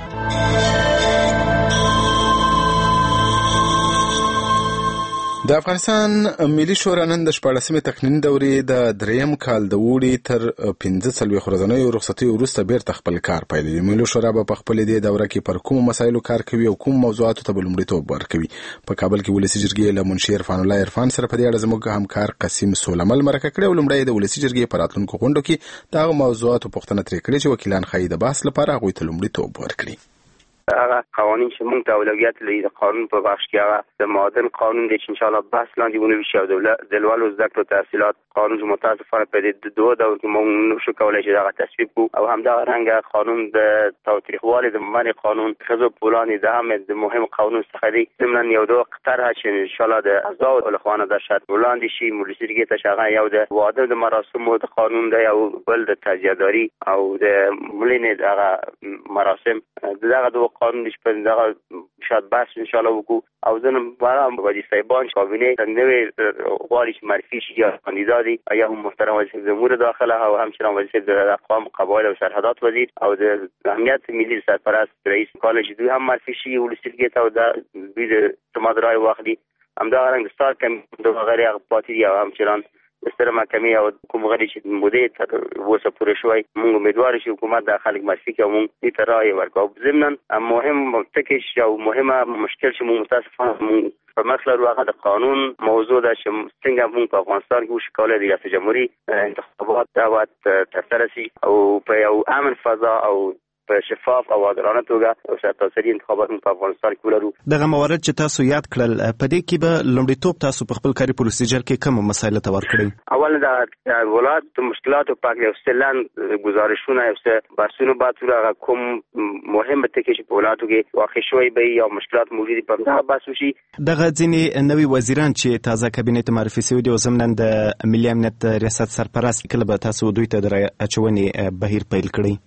د افغانستان ملي شورا نن د شپاړسمې تقنیني دورې د دریم کال د اوړي تر پنځه څلوېښت ورځنیو رخصتیو وروسته بیرته خپل کار پیلوي. ملي شورا به په خپلې دې دوره کې پر کومو مسایلو کار کوي او کوم موضوعاتو ته به لومړیتوب ورکوي. په کابل کې ولسي جرګې له منشي عرفان الله عرفان سره په دې اړه زموږ همکار قاسم سولمل مرکه کړې او لومړی د ولسي جرګې په راتلونکو غونډو کې د هغو موضوعاتو پوښتنه ترې کړې چې وکیلان ښایي د بحث لپاره هغوی ته لومړیتوب ورکړي. هغه قوانین چې موږ ته اولویت لري د قانون په بخش کې هغه د معادن قانون دی چې ان شاء الله بحث لاندې ونیول شي او د لوړو زده کړو تحصیلات قانون چې متاسفانه په دې دوه دور کې موږ نشو کولی چې هغه تصویب کړو او همدغه رنګه قانون د تاوتریخوالي د منع قانون ښځو په وړاندې د هم د مهم قانون څخه دی. ضمناً یو دوه طرحه چې ان شاء الله د اعضاو له خوا نه د شرط وړاندې شي مولوي جرګې ته چې هغه یو د واده د مراسمو د قانون دی او بل د تجزیه‌داري او د مړینې دغه مراسم دغه دوه قانون چې شاید بحث ان شاء الله وکړو او زه نن بارم وزیر صاحبان کابینه نوې غواړي چې معرفي شي یا کاندیدا دي یا هم محترم وزیر امور داخله او همچنان وزیر د اقوام قبایل او سرحدات وزیر او د امنیت ملي سرپرست رئیس کالج دوی هم معرفي شي ولسي جرګې ته او د دوی د اعتماد رای واخلي. همدغه رنګ ستار کمیټه د غیر هغه پاتې دي او همچنان ستر محکمې او کوم غړي چې مودې تر اوسه پورې شوی موږ امیدوار شو حکومت د خلک معرفي کوي موږ دې ته رای ورکوو. ضمناً مهم ټکی او مهمه مشکل چې موږ متاسفانه موږ په مخ لرو هغه د قانون موضوع ده چې څنګه موږ په افغانستان کې وشو کولای د ریاست جمهوریت انتخابات دعوت ترسره شي او په یو امن فضا او په شفاف او عادلانه توګه او سرتاسري انتخابات په افغانستان کې ولرو. دغه موارد چې تاسو یاد کړل په دې کې به لومړیتوب تاسو په خپل کاري پروسیجر کې کوم مسایل ته ورکړئ؟ اول د ولایت د مشکلاتو په اړه استلان گزارشونه او بحثونه باید هغه کوم مهمه ټکي چې په ولایتو کې واقع شوی به یا مشکلات موجود په هغه بحث وشي. دغه ځینې نوي وزیران چې تازه کابینه ته معرفي شوي دي او ضمناً د ملي امنیت ریاست سرپرست کله به تاسو دوی ته د اچونې بهیر پیل کړئ؟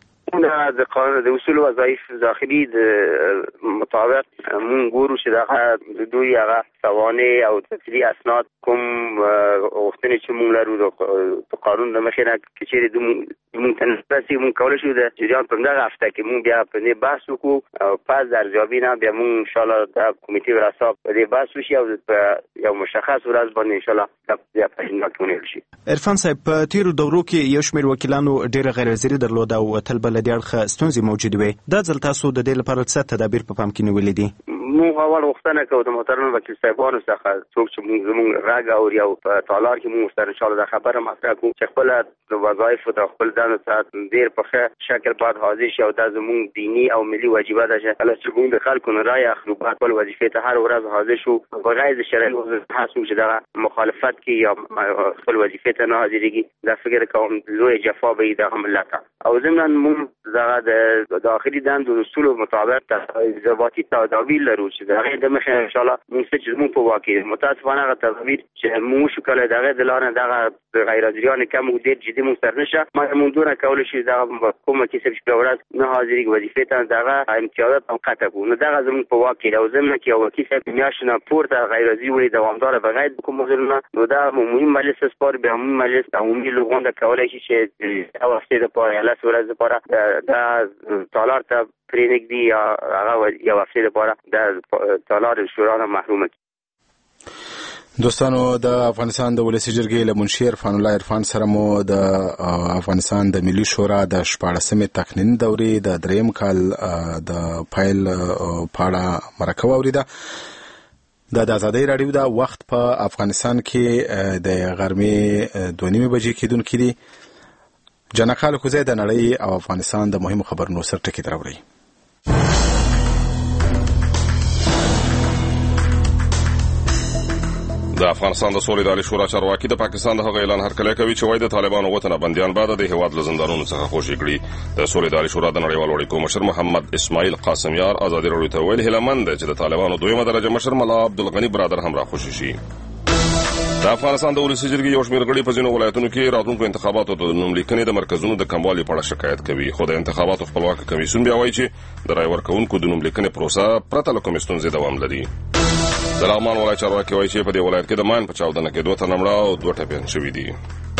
د قانون د اصول وظایف داخلي د مطابق مونږ ګورو چې دا دوی هغه سوانح او تفصیلي اسناد کوم غوښتنې چې مونږ لرو د قانون د مخې نه چې چیرې مونږ تناسي مونږ کولی شو د جریان په دغه هفته کې مونږ بیا په دې بحث وکړو او پس د ارزیابۍ نه بیا مونږ انشاءالله د کمیټې ورسا په دې بحث وشي او په یو مشخص ورځ باندې انشاءالله بیا په اجماع کې ونیول شي. عرفان صاحب په تیرو دورو کې یو شمېر وکیلانو ډېره غیر حاضري درلوده او تل به له دې اړخه ستونزې موجودې وې. دا ځل تاسو د دې لپاره څه تدابیر په پام کې نیولي دي؟ موږ اول غوښتنه کوو د محترم وکیل صاحبانو څخه څوک چې موږ زموږ غږ اوري او په تالار کې موږ سره انشاءالله دا خبره مطرح کوو چې خپل د وظایفو د خپل دندو څخه ډېر په ښه شکل باید حاضر شي او دا زموږ دیني او ملي واجبه ده چې کله چې موږ د خلکو نه رایه اخلو باید خپل وظیفې ته هر ورځ حاضر شو بغیر د شرعي حسب چې دغه مخالفت کې یا خپل وظیفې ته نه حاضرېږي دا فکر کوم لوی جفا به وي دغه ملت ته. او ضمناً موږ دغه د داخلي دندو اصولو مطابق ضباطي تدابیر لرو چې د هغې د مخې انشاءالله موږ څه چې زموږ په واک کې متاسفانه هغه تدابیر چې موږ وشو کولی د هغې د لارې دغه غیر حاضریانې کم ډېر جدي موږ سره نشه مګر موږ دونه کولی شي دغه کومه کسب چې په ورځ نه حاضرېږي وظیفې ته دغه امتیازات هم قطع کړو. نو دغه زموږ په واک کې دی او ضمنه کې یو وکیل صاحب میاشتې نه پورته غیر حاضري وړي دوامداره بغیر د کوم عذرونه نو دا عمومي مجلس سپاري بیا عمومي مجلس عمومي غونډه کولی شي چې یو هفتې دپاره یا لس ورځې دپاره دا تالار ته پرېنږدي یا هغه یو هفتې دپاره د تالار شورا نه محرومه کړي. دوستانو د افغانستان د ولسي جرګې له منشي عرفان الله عرفان سره مو د افغانستان د ملي شورا د شپاړسمې تقنیني دورې د دریم کال د پیل په اړه مرکه واوریده. دا د ازادۍ راډیو دا وخت په افغانستان کې د غرمې دوه نیمې بجې کېدونکي دي. جنقال کوزی د نړۍ او افغانستان د مهمو خبرونو سر ټکي دراوړي. د افغانستان د سولې د شورا چارواکي د پاکستان د هغه اعلان هرکلی کوي چې وایي د طالبانو وطنه بندیان بعد د هیواد له زندانونو څخه خوشي کړي. د سولې د شورا د نړیوالو اړیکو مشر محمد اسماعیل قاسمیار ازادي راډیو ته ویلي هیله مند چې د طالبانو دویمه درجه مشر ملا عبدالغني برادر هم راخوشي شي. د افغانستان د ولسي جرګې یو شمېر غړي په ځینو ولایتونو کې راتلونکو انتخاباتو د نوملیکنې د مرکزونو د کموالي په اړه شکایت کوي، خو د انتخاباتو خپلواک کمیسیون بیا وایي چې د رای ورکوونکو د نوملیکنې پروسه پرته له کومې ستونزې دوام لري. د لغمان ولایت چارواکي وایي چې په دې ولایت کې د ماین په چاودنه کې دوه تنه مړه او دوه ټپیان شوي دي.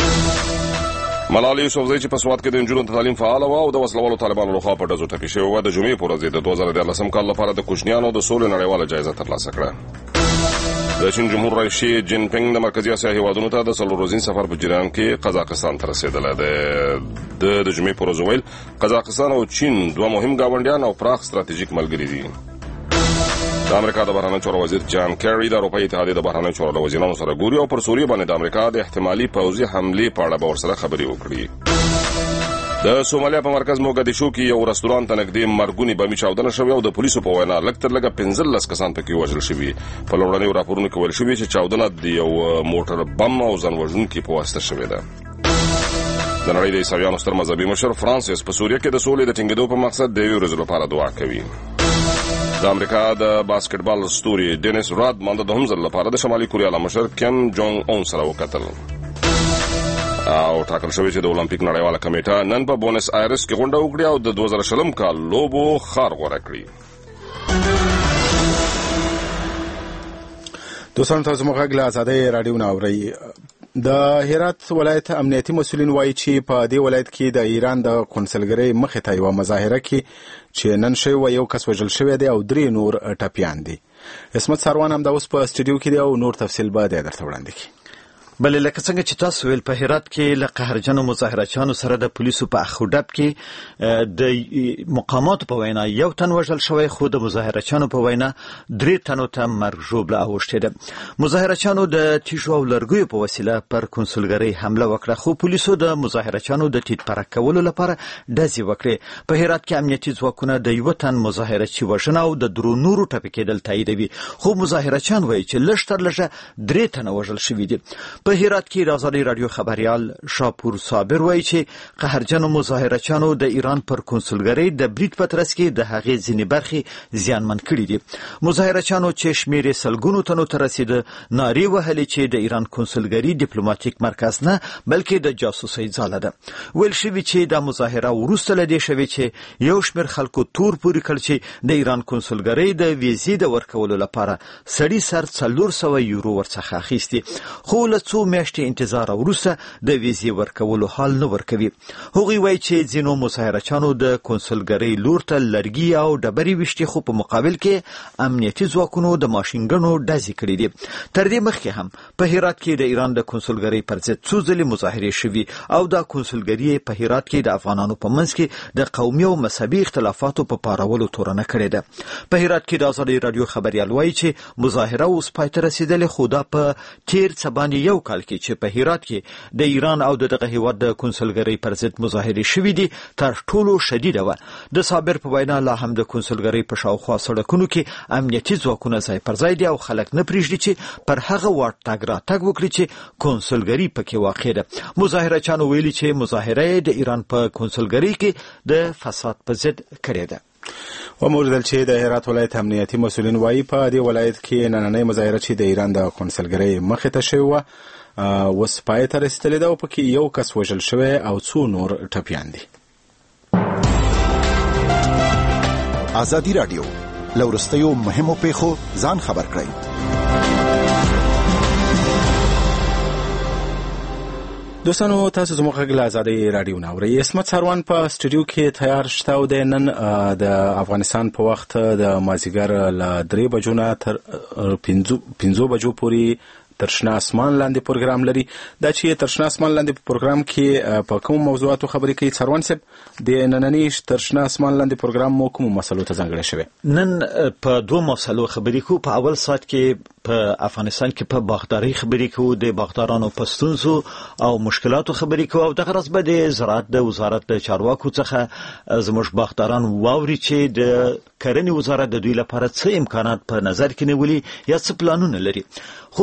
ملالۍ یوسفزۍ چې په سوات کې د نجونو د تعلیم فعاله وه او د وسلوالو طالبانو لخوا په ډزو ټپي شوې وه، د جمعې په ورځ د دوه زره دیارلسم کال لپاره د کوچنیانو د سولې نړیواله جایزه ترلاسه کړه. د چین جمهور رئیس شي جین پینګ د مرکزي اسیا هیوادونو ته د څلور ورځني سفر په جریان کې قزاقستان ته رسېدلی دی. د د جمعې په ورځ ویل قزاقستان او چین دوه مهم ګاونډیان او پراخ ستراتیژیک ملګري دي. د امریکا د بهرنیو چارو وزیر جان کیری د اروپایي اتحادیې د بهرنیو چارو له وزیرانو سره ګوري او پر سوریه باندې د امریکا د احتمالي پوځي حملې په اړه به ورسره خبرې وکړي. د سومالیا په مرکز موګدیشو کې یو رستورانت ته نږدې مرګونې بمي چاودنه شوې او د پولیسو په وینا لږ تر لږه پنځلس کسان پکې وژل شوي. په لومړنیو راپورونو کې ویل شوي چې چاودنه د یو موټر بم او ځان وژونکي په واسطه شوې ده. د نړۍ د عیسویانو ستر مذهبي مشر فرانسیس په سوریه کې د سولې د ټینګېدو په مقصد د یوې ورځې لپاره دعا کوي. د امریکا د باسکټبال ستوري ډینیس رادمان د دوهم ځل لپاره د شمالي کوریا له مشر کیم جونګ اون سره وکتل او ټاکل شوی چې د اولمپیک نړیواله کمیټه نن په بونس آیرس کې غونډه وکړي او د دوه زره شلم کال لوبو خار غوره کړي. دوستان تاسو مو غږ له ازادۍ راډیو نه اورئ. د هرات ولایت امنیتي مسؤلین وایي چې په دې ولایت کې د ایران د قونسلګرۍ مخې ته یوه مظاهره کې چې نن شوی و یو کس وژل شوی دی او درې نور ټپیان دي. عصمت ساروان هم دا اوس په سټوډیو کې دی او نور تفصیل به دی درته وړاندې کړي. بلې لکه څنګه چې تاسو ویل په هرات کې له قهرجنو مظاهرچیانو سره د پولیسو په اخوډب کې د مقاماتو په وینا یو تن وژل شوی، خو د مظاهرچیانو په وینا درې تنو ته مرګ ژوبله اوښتې ده. مظاهرچیانو د تیشو او لرګیو په وسیله پر کنسولګرۍ حمله وکړه، خو پولیسو د مظاهرچیانو د ټیټ پرک کولو لپاره ډزې وکړې. په هرات کې امنیتي ځواکونه د یو تن مظاهرچی وژنه او د درو نورو ټپي کېدل تاییدوي، خو مظاهرچیان وایي چې لږ تر لږه درې تنه وژل شوي دي. په هرات کې د ازادي راډیو خبريال شاپور صابر وایي چې قهرجنو مظاهرچیانو د ایران پر کنسولګرۍ د برید په ترڅ کې د هغې ځینې برخې زیانمن کړي دي. مظاهرچیانو چې شمېر یې سلګونو تنو ته رسېده نارې وهلې چې د ایران کنسولګرۍ ډیپلوماټیک مرکز نه بلکې د جاسوسۍ ځاله ده. ویل شوي چې دا مظاهره وروسته له دې شوې چې یو شمېر خلکو تور پورې کړ چې د ایران کنسولګرۍ د ویزې د ورکولو لپاره سړي سر څلور سوه یورو ورڅخه اخیستي، خو له څو میاشتې انتظار وروسته د ویزې ورکولو حال نه ورکوي. هغوی وایي چې ځینو مظاهرچیانو د کنسولګرۍ لور ته لرګي او ډبرې ویشتي، خو په مقابل کې امنیتي ځواکونو د ماشینګنو ډزې کړي دي. تر دې مخکې هم په هرات کې د ایران د کنسولګرۍ پر ضد څو ځلې مظاهرې شوي او دا کنسولګرۍ په هرات کې د افغانانو په منځ کې د قومي او مذهبي اختلافاتو په پارولو تورنه کړې ده. په هرات کې د ازادي راډیو خبريال وایي چې مظاهره اوس پای ته رسېدلې، خو دا په تیر څه باندې یو کال کې چې په هرات کې د ایران او دغه هیواد د کنسولګرۍ پر ضد مظاهرې شوې دي تر ټولو شدیده وه. د صابر په وینا لا هم د کنسولګرۍ په شاوخوا سړکونو کې امنیتي ځواکونه ځای پر ځای دي او خلک نه پرېږدي چې پر هغه واټ تګ راتګ وکړي چې کنسولګرۍ پکې واقع ده. مظاهرچیانو ویلي چې مظاهره د ایران په کنسولګرۍ کې د فساد په ضد کړې ده. وموردل چې د هرات ولایت امنیتي مسؤلین وایي په دې ولایت کې نننۍ مظاهره چې د ایران د کنسولګرۍ مخې ته شوې وه اوس پای ته رسېدلې ده او پکې یو کس وژل شوی او څو نور ټپیان دي. ازادي راډیو له وروستیو مهمو پیښو ځان خبر کړئ. دوستانو تاسو زموږ غږ له ازادۍ راډیو نه اورئ. عصمت ساروان په سټوډیو کې تیار شته او د نن د افغانستان په وخت د مازدیګر له درې بجو نه تر پنځو بجو پورې تر شنه اسمان لاندې پروګرام لري. دا چې تر شنه اسمان لاندې په پروګرام کې په کوم موضوعاتو خبرې کوي سروان صاحب؟ د نننی تر شنه اسمان لاندې پروګرام مو کوم مسلو ته ځانګړی شوی؟ نن په دوه مسلو خبرې کوو. په اول ساعت کې په افغانستان کې په باغداري خبرې کوو، د باغدارانو په ستونزو او مشکلاتو خبرې کوو او دغه ورځ به د زراعت د وزارت د چارواکو څخه زموږ باغداران واوري چې د کرنې وزارت د دوی لپاره څه امکانات په نظر کې نیولي یا څه پلانونه لري. خو په دوهم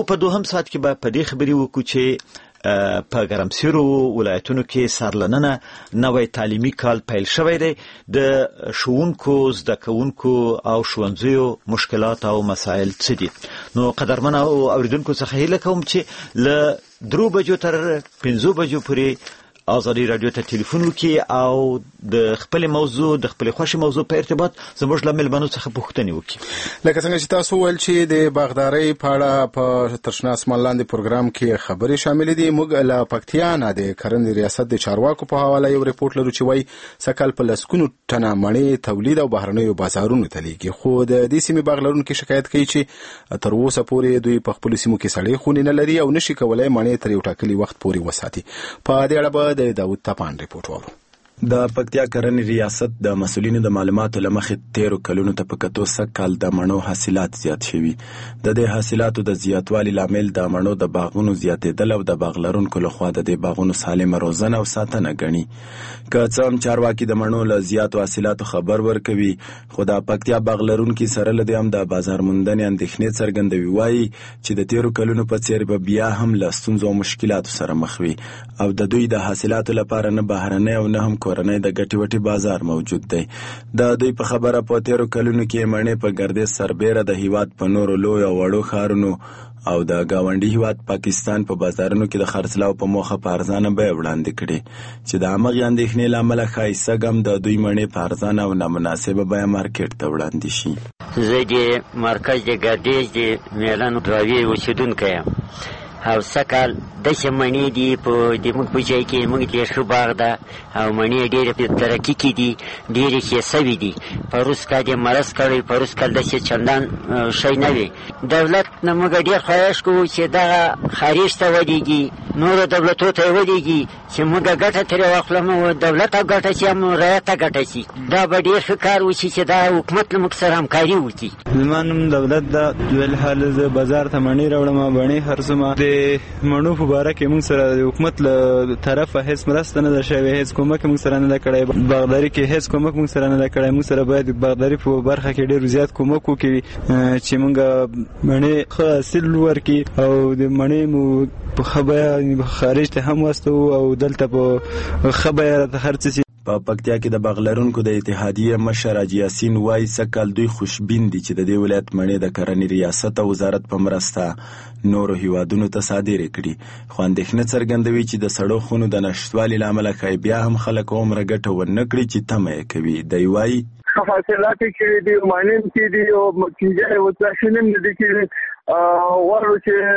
سات کې به په دې خبرې وکړو چې په ګرمسیرو ولایتونو کې سرلننه نوې تعلیمي کال پیل شوی دی. د ښوونکو، زده کوونکو او ښوونځیو مشکلات او مسایل څه دي؟ نو قدرمن او اوریدونکو څخه هیله کوم چې له درو بجو تر پنځو بجو پورې آزادی رادیو ته ټلیفون وکړي او د خپل موضوع د خپل خوښ موضوع په ارتباط زموږ له ملمنو څخه پوښتنې وکړي. لکه څنګه چې تاسو ویل چې د باغدارۍ په اړه په ترشنا اسمان لاندې پروګرام کې خبرې شامل دي. موږ له پکتیا نه د کرنې ریاست د چارواکو په حواله یو ریپورت لرو چې وایي سکل په لسګونو ټنه مڼې تولید او بهرنیو بازارونو ته لیږي، خو د دې سیمې باغ لرونکي شکایت کوي چې تر اوسه پورې دوی په خپلو سیمو کې سړې خونې نه لري او نشي کولای مڼې تر یو ټاکلي وخت پورې وساتي. په دې اړه به د داود تپان ریپورت وورو. د پکتیا کرنې ریاست د مسؤلینو د معلوماتو له مخې تیرو کلونو ته په کتو سږ کال د مڼو حاصلات زیات شوي. د دې حاصلاتو د زیاتوالي لامل د مڼو د باغونو زیاتېدل او د باغ لرونکو لخوا د دې باغونو سالمه روزنه او ساتنه ګڼي. که څه هم چارواکي د مڼو له زیاتو حاصلاتو خبر ورکوي، خو د پکتیا باغ لرونکي سره له دې هم د بازار موندنې اندېښنې څرګندوي. وایي چې د تیرو کلونو په څېر به بیا هم له ستونزو او مشکلاتو سره مخ وي او د دوی د حاصلاتو لپاره نه بهرنی او نه هم کورنۍ د ګټې وټې بازار موجود دی. د دوی په خبره په تیرو کلونو کې مڼې په ګردیز سربیره د هیواد په نورو لوی او وړو ښارونو او د ګاونډي هیواد پاکستان په بازارونو کې د خرڅلاو په موخه په ارزانه بیه وړاندې کړي، چې د همغې اندېښنې له امله ښایي سږ هم د دوی مڼې په ارزانه او نامناسبه بیه مارکیټ ته وړاندې شي. زه د مرکز د ګردیز د میلان راوي اوسېدونکی یم او سکال داسې مڼې دي په د موږ په ځای کې موږ ډېر ښه باغ ده او مڼې ډېرې په ترقي کې دي، ډېرې ښې سوي دي. پروس کال یې مرض کړی، پروس کال داسې چندان شی نه وي. دولت نه موږ ډېر خواهش کوو چې دغه خارج ته ولېږي، نورو دولتو ته یې ولېږي چې موږ ګټه ترې واخلو، دولت ته ګټه شي هم رعیت ته ګټه شي. دا به ډېر ښه کار وشي چې دا حکومت له موږ سره همکاري وکړي. زما نوم دولت ده. ولحال زه بازار ته مڼې راوړم، مڼې خرڅوم. د مڼو په باره کې موږ سره د حکومت له طرفه هیڅ مرسته نه ده شوې، هیڅ کومک موږ سره نه ده کړی. باغداري کې هیڅ کومک موږ سره نه ده کړی. موږ سره باید باغداري په برخه کې ډېر زیات کومک وکړي چې موږ مڼې ښه حاصل ورکړي او د مڼې مو په ښه بیه خارج ته هم واستوو او دلته په ښه بیه راته خرڅ شي. په پکتیا کې د باغ لرونکو د اتحادیې مشر حاجي یاسین وایي سږ دوی خوشبین دي چې د دې ولایت مڼې د کرنې ریاست او وزارت په مرسته نورو هیوادونو ته صادرې کړي، خو اندېښنه څرګندوي چې د سړو خونو د نشتوالي له امله ښایي بیا هم خلک عمره ګټه ونه کړي چې تمه یې کوي. دی وایي حاصلات کې دي، مانیم کې دي او کیږي او تاسو نه دي کې وارو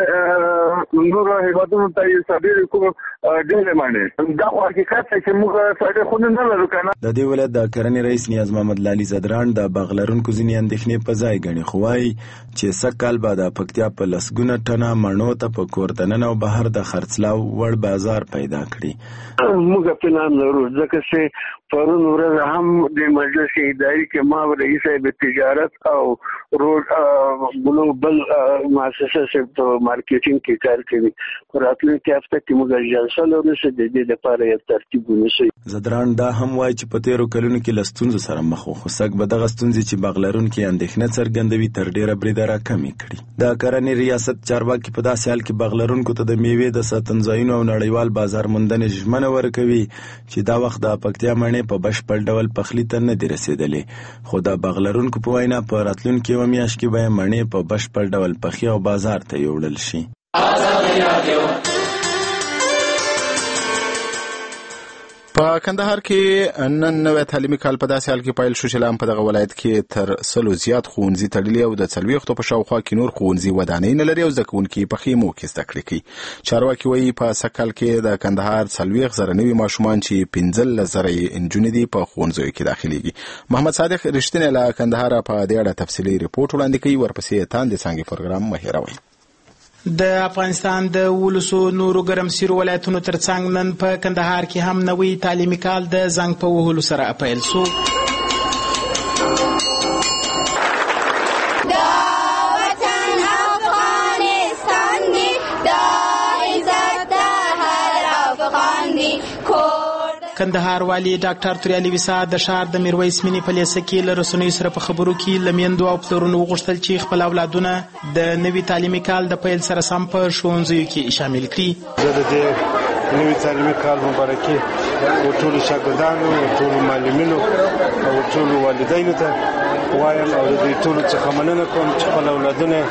چې نور هیوادونو ته یې صادرې کوم ډېرې مڼې. دا خو حقیقت دی چې موږ صادرې خونه نه لرو که نه. د دې ولایت د کرنې رئیس نیاز محمد لالي زدران د باغ لرونکو ځینې اندېښنې په ځای ګڼي، خو وایي چې سږ کال به د پکتیا په لسګونه ټنه مڼو ته په کور دننه او بهر د خرڅلاو وړ بازار پیدا کړي. موږ پلان لرو ځکه چې پرون ورځ هم د مجلس اداري کې ما رئیس صاحب تجارت او روډ ګلوبل مؤسسه سره مارکیټینګ کې کار کوي. راتلونکي هفته کې موږ جلسه لرو چې د دې لپاره یو ترتیب ونیسو. زدران دا هم وایي چې په تیرو کلونو کې له ستونزو سره مخ وو، خو سږ به دغه ستونزې چې باغ لرونکي اندېښنه څرګندوي تر ډېره بریده راکمې کړي. د کرنې ریاست چارواکي په داسې حال کې باغ لرونکو ته د میوې د ساتنځایونو او نړیوال بازار موندنې ژمنه ورکوي چې دا وخت د پکتیا مڼې په بشپړ ډول پخلي ته نه دي رسېدلې، خو د باغ لرونکو په وینا په راتلونکي یوه میاشت کې به مڼې په بشپړ ډول پخي او بازار ته یوړل شي. په کندهار کې نن نوې تعلیمي کال په داسې حال کې پیل شو چې لام په دغه ولایت کې تر سلو زیات ښوونځي تړلي او د څلوېښتو په شاوخوا کې نور ښوونځي ودانۍ نه لري او زده کوونکي په خیمو کې زده کړې کوي. چارواکي وایي په سږ کال کې د کندهار څلوېښت زره نوي ماشومان چې پنځلس زره یې نجونې دي په ښوونځیو کې داخليږي. محمد صادق رښتینی له کندهار په دې اړه تفصیلي رپورټ وړاندې کوي. ورپسې تاندې څانګې پروګرام مه هېروئ. د افغانستان د ولسو نورو ګرمسیرو ولایتونو ترڅنګ نن په کندهار کې هم نوی تعلیمي کال د زنګ په وهلو سره پیل شو. کندهار والی ډاکټر توریالي ویسا د ښار د میرویس مینې په لیسه کې له رسنیو سره په خبرو کې له میندو او پلرونو وغوښتل چې خپل اولادونه د نوي تعلیمي کال د پیل سره سم په ښوونځیو کې شامل کړي. زه د دې نوي تعلیمي کال مبارکي ټولو شاګردانو، ټولو معلمینو او ټولو والدینو ته وایم او د دې ټولو څخه مننه کوم چې خپل اولادونه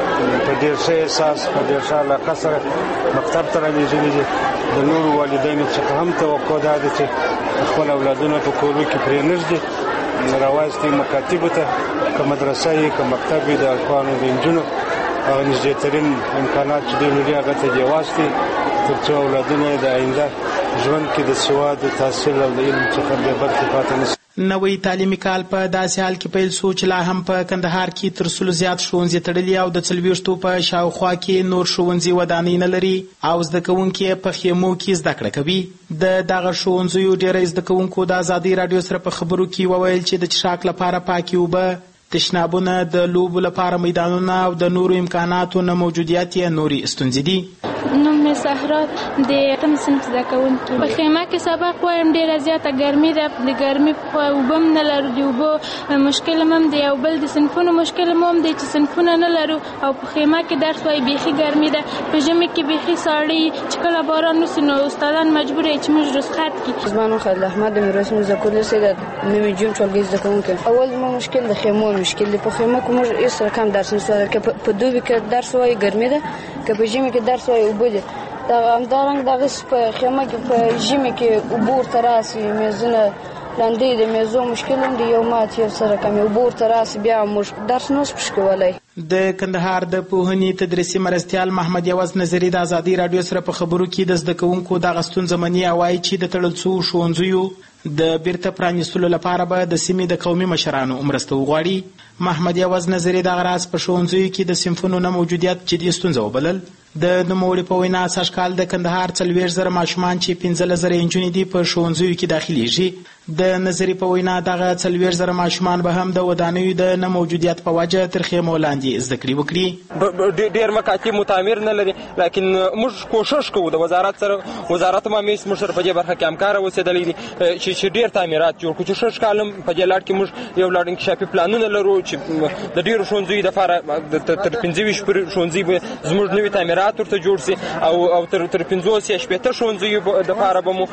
په ډېر ښه احساس په ډېر ښه علاقه سره مکتب ته رالېږلي دي. د نورو والدینو څخه هم توقع دا ده چې خپل اولادونه په کورو کې پرې نږدې راوستي مکاتبو ته، که مدرسه یې که مکتب یې د هلکانو د نجونو هغه نږدېترین امکانات چې دوی لري هغه ته دې واستي تر څو اولادونه یې د آینده ژوند کې د سواد، د تحصیل او د علم څخه بې برخې پاتې نه شي. نوی تعلیمي کال په داسې حال کې پیل شو چې لا هم په کندهار کې تر سلو زیات ښوونځي تړلي او د څلوېښتو په شاوخوا کې نور ښوونځي ودانۍ نه لري او زده کوونکي په خیمو کې زده کړه کوي. د دغه ښوونځیو ډېری زده کوونکو د ازادۍ راډیو سره په خبرو کې وویل چې د څښاک لپاره پاکې اوبه، تشنابونه، د لوبو لپاره میدانونه او د نورو امکاناتو نه موجودیت یې نورې ستونزې دي. نوم مې سهرات د اتم صنف زده کوونکي. په خیمه کې سبق وایم، ډېره زیاته ګرمي ده. د ګرمي په اوبه هم نه لرو، د اوبو مشکل هم دی او بل د صنفونو مشکل هم دی چې صنفونه نه لرو او په خیمه کې درس وایي بیخي ګرمي ده. په ژمي کې بیخي ساړه چې کله باران وسي نو استادان مجبور دي چې موږ رخصت کړي. زما نوم خلیل احمد د میرویس مینې زده کوونکی د نوي جون ټولګي زده کوونکی. اول زما مشکل د خیمو مشکل دی. په خیمه کې موږ هېڅ رقم درس نه سوال که په دوبي کې درس وایي ګرمي ده، که په ژمي کې درس وایي اوبه دي. دا همدارنګه دغه په خیمه کې په ژمي کې اوبه ورته راسي، میزونه لاندې د میزو مشکل هم دی، یو مات یو څه رقم اوبه ورته راسي، بیا موږ درس نه شو کولی. د کندهار د پوهنې تدریسي مرستیال محمد یوز نظري د ازادۍ راډیو سره په خبرو کې د زده کوونکو دغه ستونزه مني او وایي چې د تړل شوو ښوونځیو د بیرته پرانیستلو لپاره به د سیمې د قومي مشرانو مرسته وغواړي. محمد یوز نظري دغه راز په ښوونځیو کې د صنفونو نه موجودیت جدي ستونزه وبلل. د نوموړي په وینا سږکال د کندهار څلوېښت زره ماشومان چې پنځلس زره نجونې دي په ښوونځیو کې داخلیږي. د نظري په وینا دغه څلوېښت زره ماشومان به هم د ودانیو د نه موجودیت په وجه تر خیمو لاندې زده کړې وکړي. ډېر مکاتب متعمر نه لري، لیکن موږ کوشش کوو د وزارت سره، وزارت هم همیش موږ سره په دې برخه کې همکاره اوسېدلی دي چې ډېر تعمیرات جوړ کړو. چې ښه کال هم په دې لړ کې موږ یو لړ انکشافي پلانونه لرو چې د ډېرو ښوونځیو دپاره تر پنځه ویشت پورې ښوونځي به زموږ نوي تعمیرات ورته جوړ سي او او تر تر پنځوس یا شپېته ښوونځیو دپاره به مو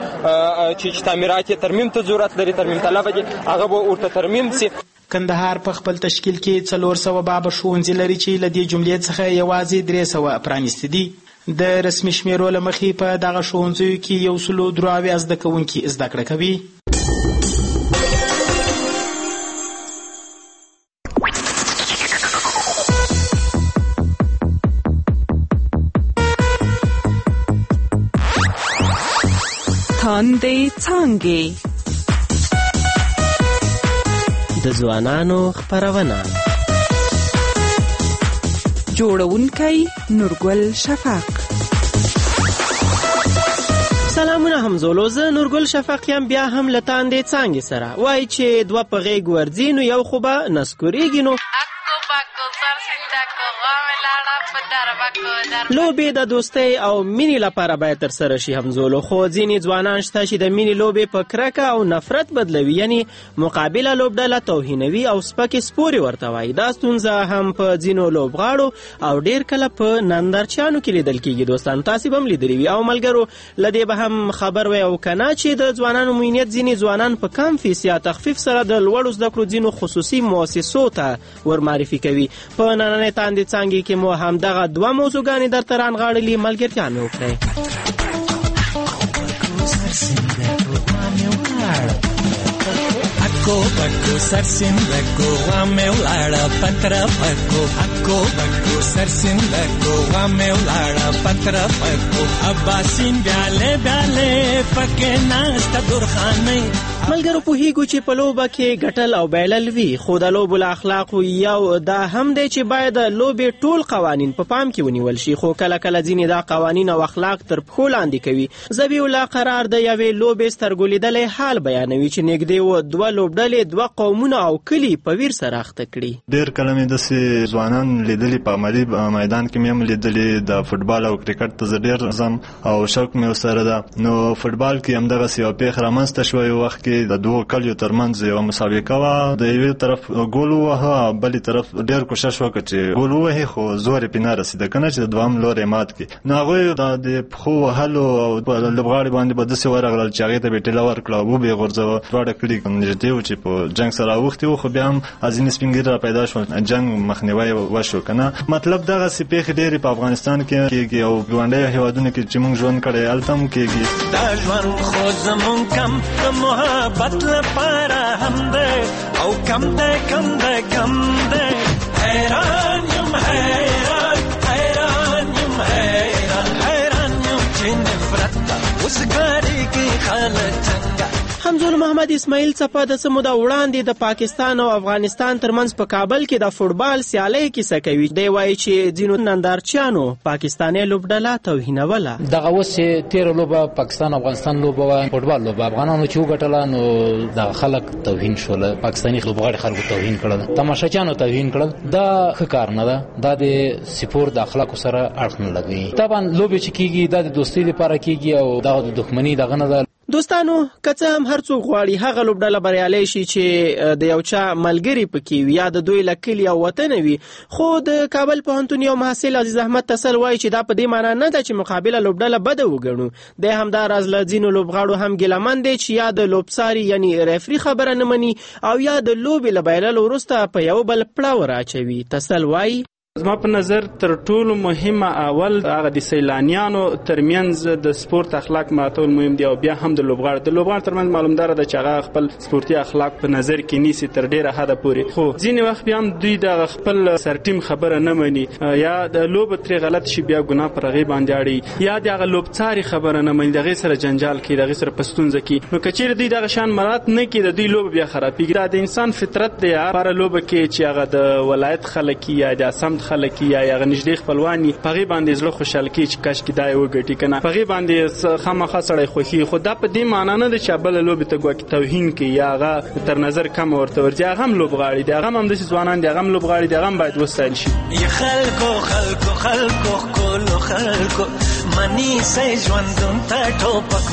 چې تعمیرات یې ترمیم ته ضرورت لري، ترمیم طلبه دي، هغه به ورته ترمیم سي. کندهار په خپل تشکیل کې څلور سوه بابه ښوونځي لري چې له دې جملې څخه یوازې درې سوه پرانیستي دي. د رسمي شمیرو له مخې په دغه ښوونځیو کې یو سلو درې اویا زده کوونکي زده کړه کوي. تاندې څانګې د ځوانانو خپرونه. جوړونکی نورګل شفق. سلامونه همزولو، زه نورګل شفق یم بیا هم له تاندې څانګې سره. وایي چې دوه په غېږ ورځي نو یو خو به نسکورېږي. نو لوبې د دوستۍ او مینې لپاره باید ترسره شي همزولو، خو ځینې ځوانان شته چې د مینې لوبې په کرکه او نفرت بدلوي، یعنی مقابله لوبډله توهینوي او سپکې سپورې ورته وایي. دا ستونزه هم په ځینو لوبغاړو او ډېر کله په نندارچیانو کې لیدل کېږي. دوستانو تاسې به هم لیدلي وي او ملګرو له دې به هم خبر وی او که نه چې د ځوانانو معینیت ځینې ځوانان په کم فیس یا تخفیف سره د لوړو زده کړو ځینو خصوصي مؤسسو ته ورمعرفي کوي. په نننۍ تاندې څانګې کې مو همدغه دوه موضوعګانې درته رانغاړلي، ملګرتیا مې وکړئ. اکو بکو سرسندکو وامه ولاړه پتر پکو اکو بکو سرسندکو وامه ولاړه پتر پکو اباسین بیاله بیاله پکې ناسته درخانه ملګرو پوهیږو چې په لوبه کې ګټل او بایلل وي، خو د لوبو له اخلاقو یو دا هم دی چې باید لوبې ټول قوانین په پام کې ونیول شي، خو کله کله ځینې دا قوانین او اخلاق تر پښو لاندې کوي. ذبیح الله قرار د یوې لوبې سترګو لیدلی حال بیانوي چې نږدې و دوه لوبډلې دوه قومونه او کلي په ویر سره اخته کړي. ډېر کله مې داسې ځوانان لیدلي په عملي میدان کې مې هم لیدلي د فوټبال او کرکټ ته زه ډېر ځم او شوق مې ورسره ده. نو فوټبال کې همدغسې یوه پېښه رامنځته شوه، یو وخت کې د دوو کلیو ترمنځ یوه مسابقه وه، د یوې طرف ګول ووهه او بلې طرف ډېر کوشش وکړه چې ګول ووهي، خو زور یې پرې نه رسېده که نه چې د دوهم لوری مات کړي. نو هغوی د پښو وهلو او لوبغاړي باندې به داسې ورغلل چې هغې ته به یې ټېله ورکړه او وبې یې غورځوه. دواړه کلي نږدې وو چې په جنګ سره اوښتي وو، خو بیا هم ځینې سپین ږیري را پیدا شول، جنګ مخنیوی وشو که نه. مطلب دغسې پېښې ډېرې په افغانستان کې کېږي او ګاونډیو هېوادونو کې چې موږ ژوند کړی هلته هم کېږي. دا ژوند خو زمونږ کم د محبت لپاره هم دی او کم دی کم دی کم دی. حیران یم حیران حیران یم حیران حیران یم چې نفرت ته اوس ګارېږي خلک څنګه. حمزول محمد اسماعیل څپه د څه موده وړاندې د پاکستان او افغانستان ترمنځ په کابل کې د فوټبال سیالۍ کیسه کوي. دی وایي چې ځینو نندارچیانو پاکستاني لوبډله توهینوله. دغه اوس چې تېره لوبه پاکستان افغانستان لوبه وه، فوټبال لوبه، افغانانو چې وګټله نو دغه خلک توهین شول، پاکستاني لوبغاړي خلکو توهین کړل، تماشاچیانو توهین کړل. دا ښه کار نه ده، دا د سپورت د اخلاقو سره اړخ نه لګوي. طبعا لوبې چې کېږي دا د دوستۍ لپاره کېږي او دغه د دښمنۍ دغه نه ده. دوستانو که څه هم هر څوک غواړي هغه لوبډله بریالی شي چې د یو چا ملګري پکې وي یا د دوی له کلي او وطنه وي، خو د کابل پوهنتون یو محصل عزیز احمد تسل وایي چې دا په دې معنا نه ده چې مقابله لوبډله بده وګڼو. دی همداراز له ځینو لوبغاړو هم ګیلمن دی چې یا د لوبڅاري یعنی ریفري خبره نه مني او یا د لوبې له بایللو وروسته په یو بل پړه ور اچوي. تسل وایي زما په نظر تر ټولو مهمه اول هغه د سیلانیانو ترمنځ د سپورت اخلاق ماتول مهم دی او بیا هم د لوبغاړو د لوبغاړو ترمنځ معلومدار ده چې هغه خپل سپورتي اخلاق په نظر کې نیسي تر ډیره حده پورې، خو ځینې وخت بیا هم دوی د خپل سرټیم خبره نه مني یا د لوب ترې غلط شي بیا ګناه پر هغې باندې اړي یا د هغه لوبڅاري خبره نه مني، د هغې سره جنجال کوي، د هغې سره په ستونزه کوي. نو که چیرې دوی دغه شان مراعات نه کړي د دوی لوبه بیا خرابېږي. دا د انسان فطرت دی هره لوبه کې چې هغه د ولایت خلک یا د سمت خلک یا هغه نږدې خپلواني په هغې باندې زړه خوشحال کوي چې کاشکې دا یې وګټي که نه، په هغې باندې خامخا سړی خوښي. خو دا په دې معنا نه ده چې بله لوبې ته ګواکې توهین کوي یا هغه تر نظر کمه ورته ورځي. هغه هم لوبغاړي دي، هغه هم همداسې ځوانان دي، هغه هم لوبغاړي دي، هغه هم باید وستایل شي. خلکو خلکو خلکو ښکلو خلکو منیسئ ژوندون ته ټوپک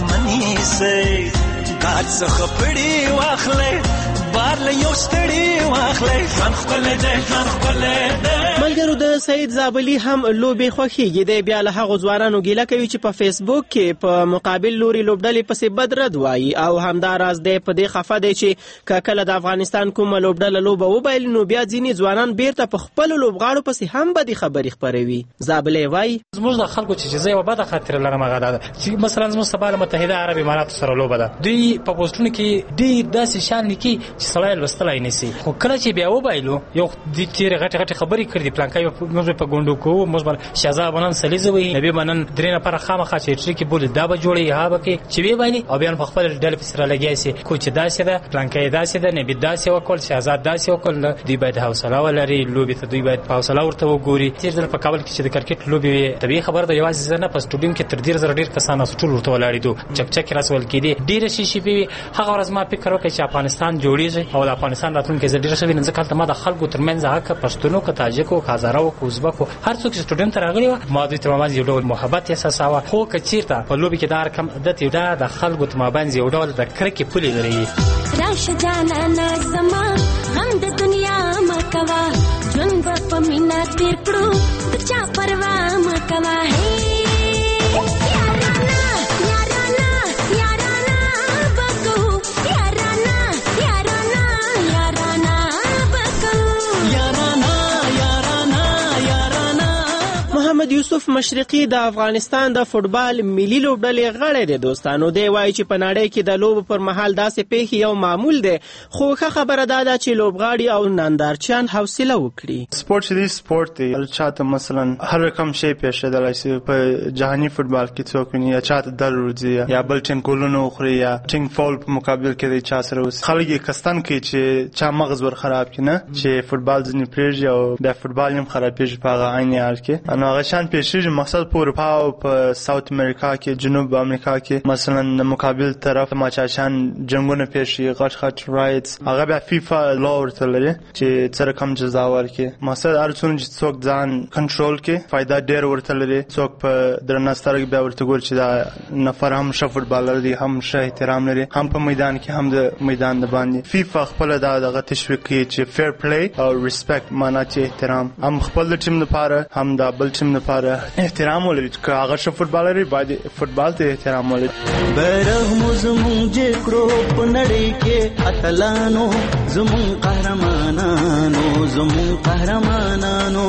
منیسئ، کار څخه پړي واخلئ بار له یو ستړي واخلئ، ژوند ښکلی دی ژوند ښکلی دی. ملګرو د سعید زابلي هم لوبې خوښیږي. دی بیا له هغو ځوانانو ګیله کوي چې په فیسبوک کې په مقابل لوري لوبډلې پسې بد رد وایي او همداراز دی په دې خفه دی چې که کله د افغانستان کومه لوبډله لوبه وبایلي نو بیا ځینې ځوانان بیرته په خپلو لوبغاړو پسې هم بدې خبرې خپروي. زابلي وایي زموږ د خلکو چې زه یوه بده خاطره لرم هغه دا ده چې مثلا زموږ سبا له متحده عرب اماراتو سره لوبه ده، دوی په پوسټونو کې ډېر داسې شیان لیکي چې سړی لوستلی نه شي، خو کله چې بیا وبایلو یو د تېرې غټې غټې خبرې کړي دي پلانکی موږ په ګونډو کوو، موږ به شهزاده به نن سلیزه وهي، نبي به نن درې نفره خامخا چې هټري کې بولي دا به جوړوي هغه به کوي چې ویې بایلي او بیا په خپله ډلې پسې رالګیا شي کو چې داسې ده پلانکی یې داسې ده نبي داسې وکړل شهزاد داسې وکړل. دوی باید حوصله ولري، لوبې ته دوی باید په حوصله ورته وګوري. تېر ځل په کابل کې چې د کرکټ لوبې وې طبیعي خبره ده یوازې زه نه په سټوډیوم کې تر ډېر زره ډېر کسان ټول ورته ولاړېدو، چکچکې راسول کېدې، ډېرې شیشې وې. هغه ورځ ما فکر وکړ چې افغانستان جوړېږي او د افغانستان راتلونکی زه ډېره ښه وینم، ځکه هلته ما د خلکو ترمنځ هغه که پښتنو که تاجکو که هزاره که ازبکو هر څوک چې سټوډیوم ته راغلي وه ما دوی تر ماباندې یو ډول محبت احساساوه. خو که چېرته په لوبې کې دا رقم عادت یو دا د خلکو تر ماباندې یو ډول د کرکې پولې لري. راشه جانانه زما غم د دنیا مه کوه، ژوند به په مینه تېر کړو د چا پروا مه کوه. یوسف مشرقي د افغانستان د فوټبال ملي لوبډلې غړی دی. دوستانو دی وایي چې په نړۍ کې د لوبو پر مهال داسې پیښې یو معمول دی، خو ښه خبره دا ده چې لوبغاړي او نندارچیان حوصله وکړي. سپورت چې دی سپورت دی، هر چاته مثلا هر رقم شی پیښیدلی شي په جهاني فوټبال کې څوک ویني یا چاته دل ورځي یا بل ټیم ګولونه وخوري یا ټینګ فول په مقابل کې دی چا سره اوس خلک یې کستن کوي چې چا مغز ور خراب کړي، نه چې فوټبال ځینې پرېږدي او بیا فوټبال هم خرابېږي په هغه عین حال کې. نو هغه شان پیښیږي. مقصد په اروپا او په ساوت امریکا کې، جنوب امریکا کې مثلا د مقابل طرف ماچاچان جنګونه پیښي، غټ غټ رایټس، هغه بیا فیفا لا ورته لري چې څه رقم جزا ورکړي. مقصد هر څومره چې څوک ځان کنټرول کړي فایده ډېر ورته لري. څوک په درنه سترګې بیا ورته ګوري چې دا نفر هم ښه فوټبالر دی، هم ښه احترام لري، هم په میدان کې هم د میدان د باندې. فیفا خپله دا دغه تشویق کوي چې فیر پلی او ریسپیکټ معنا چې احترام، هم خپل د ټیم لپاره هم د بل ټیم لپاره احترام ولري. که هغه ښه فوټبالر وي باید فوټبال ته احترام ولري. بیرغ مو زمونږ جګ کړو په نړۍ کې اتلانو، زمونږ قهرمانانو، زمونږ قهرمانانو.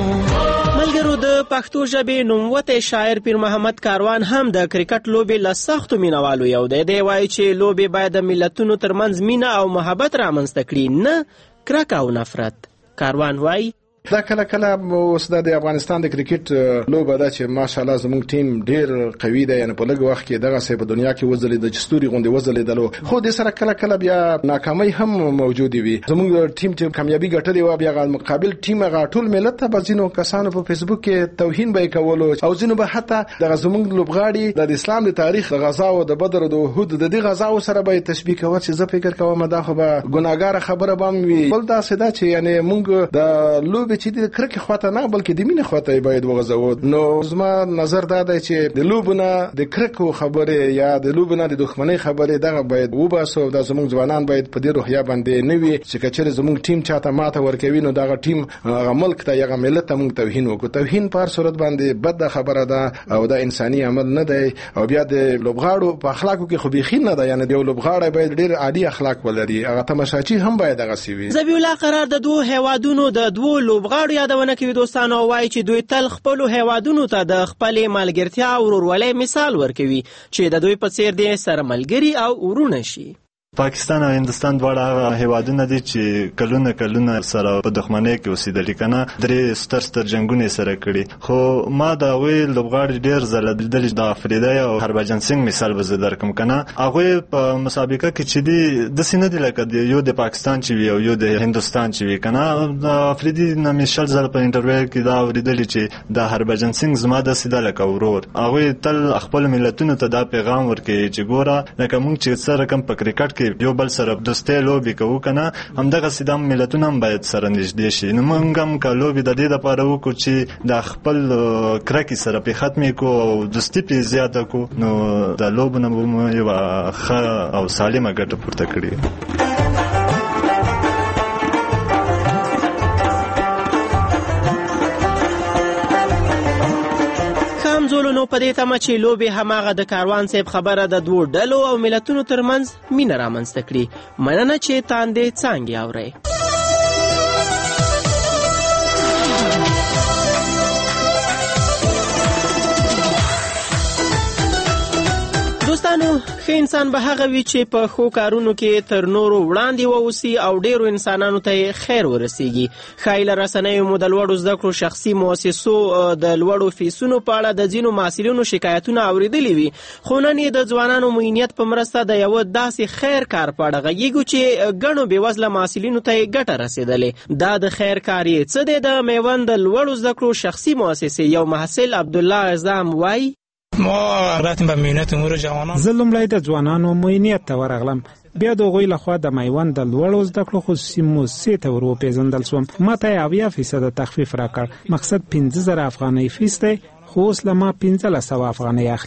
ملګرو، د پښتو ژبې نوموتی شاعر پیر محمد کاروان هم د کرکټ لوبې له سختو مینوالو یو دی. دی وایي چې لوبې باید د ملتونو ترمنځ مینه او محبت رامنځته کړي، نه کرکه او نفرت. کاروان وایي دا کله کله اوس د افغانستان د کرکټ لوبه ده چې ماشاءالله زموږ ټیم ډیر قوي دی، یعنی په لږ وخت کې دغه څه په دنیا کې وځلې د چستوري غونډې وځلېدلو، خو د سره کله کله بیا ناکامۍ هم موجودې وي. زموږ ټیم چې کامیابي ګټلې و بیا غو مقابل ټیم هغه ټول ملت ته بزینو کسانو په فیسبوک کې توهین به کولو او ځینو به حتی د زموږ لوبغاړي د اسلام د تاریخ د غزا او د بدر او د احد د دې غزا سره به تشبیه کوي چې زه فکر کوم دا خو به ګناګار خبره به وي. بل دا څه ده چې یعنی موږ د لوبې چې د کرکټ خواته نه بلکې د مینې خواته باید وغځو. نو زما نظر دا دی چې د لوبونه د کرکو خبره یا د لوبونه د دښمنۍ خبره دغه باید وباسو. د زموږ ځوانان باید په دې روحیه باندې نه وي چې کچره زموږ ټیم چاته ماته ورکوي نو دغه ټیم هغه ملک ته یا ملت ته موږ توهین وکړو. توهین په هر صورت باندې بد خبره ده او دا انساني عمل نه دی. او بیا د لوبغاړو په اخلاقو کې خو بيخي نه ده، یعنی د لوبغاړي باید ډیر عادي اخلاق ولري. هغه تماشاچی هم باید هغه سی وي. ذبیح الله قرار د دوه هیوادونو د دوه لوبغاړو یادونه کوي. دوستانو وایي چې دوی تل خپل هیوادونو ته د خپل ملګرتیا او ورورولۍ مثال ورکوي چې د دوی په څیر دي سره ملګري او ورونه شي. پاکستان او هندستان دواړه هغه هیوادونه دي چې کلونه کلونه سره په دښمنۍ کې اوسېدلي کنه، درې ستر ستر جنگونه سره کړي. خو ما دا وی لوبغاړي ډیر زله لیدل د افریدی او هربجان سنگ مثال به زه درکم کنه. هغه په مسابقه کې چې دی د سینې دی لکه یو د پاکستان چې وي او یو د هندستان چې وي کنه. د افریدی نامې شل زله په انټرویو کې دا اوریدل چې د هربجان سنگ زما د سیده لکه ورور. هغه تل خپل ملتونو ته دا پیغام ورکړي چې ګوره لکه موږ چې سره کم په کرکټ یو بل سره دوستي لوبي کوو کنه، همدغه سیدام ملتونه هم باید سره نږدې شي. نو موږ هم که لوبي د دې لپاره وکړو چې د خپل کرکې سره په ختمې کو او دوستي په زیاته کو، نو د لوبونه به یو ښه او سالمه ګټه پورته کړي. نو په دې تمه چې لوبې هماغه د کاروان صاحب خبره د دوه ډلو او ملتونو ترمنځ مینه رامنځته کړي. مننه چې تاندې څانګې اورئ. دوستانو، ښه انسان به هغه وي چې په ښو کارونو کې تر نورو وړاندې واوسي او ډیرو انسانانو ته خیر ورسیږي. ښایي له رسنیو مو د لوړو زده کړو شخصي مؤسسو د لوړو فیسونو په اړه د ځینو محصلینو شکایتونه اوریدلي وي، خو نن یې د ځوانانو معینیت په مرسته د یوه داسې خیر کار په اړه غږیږو چې ګڼو بېوزله محصلینو ته یې ګټه رسېدلې. دا د خیر کار یې څه دی؟ د میوند د لوړو زده کړو شخصي مؤسسې یو محصل عبدالله اعظم وایي ما رفتیم به معاینات امور جوانان. زه لومړی د ځوانانو معاینات ته ورغلم، بیا د هغوی لخوا د میوند د لوړو زده کړو خصوصي موسسې ته ور وپېژندل سوم. ما ته یې اویا فیصده تخفیف راکړ. مقصد پنځه زره افغانۍ فیس دی، خو اوس له ما پنځلس سوه افغانۍ اخلي.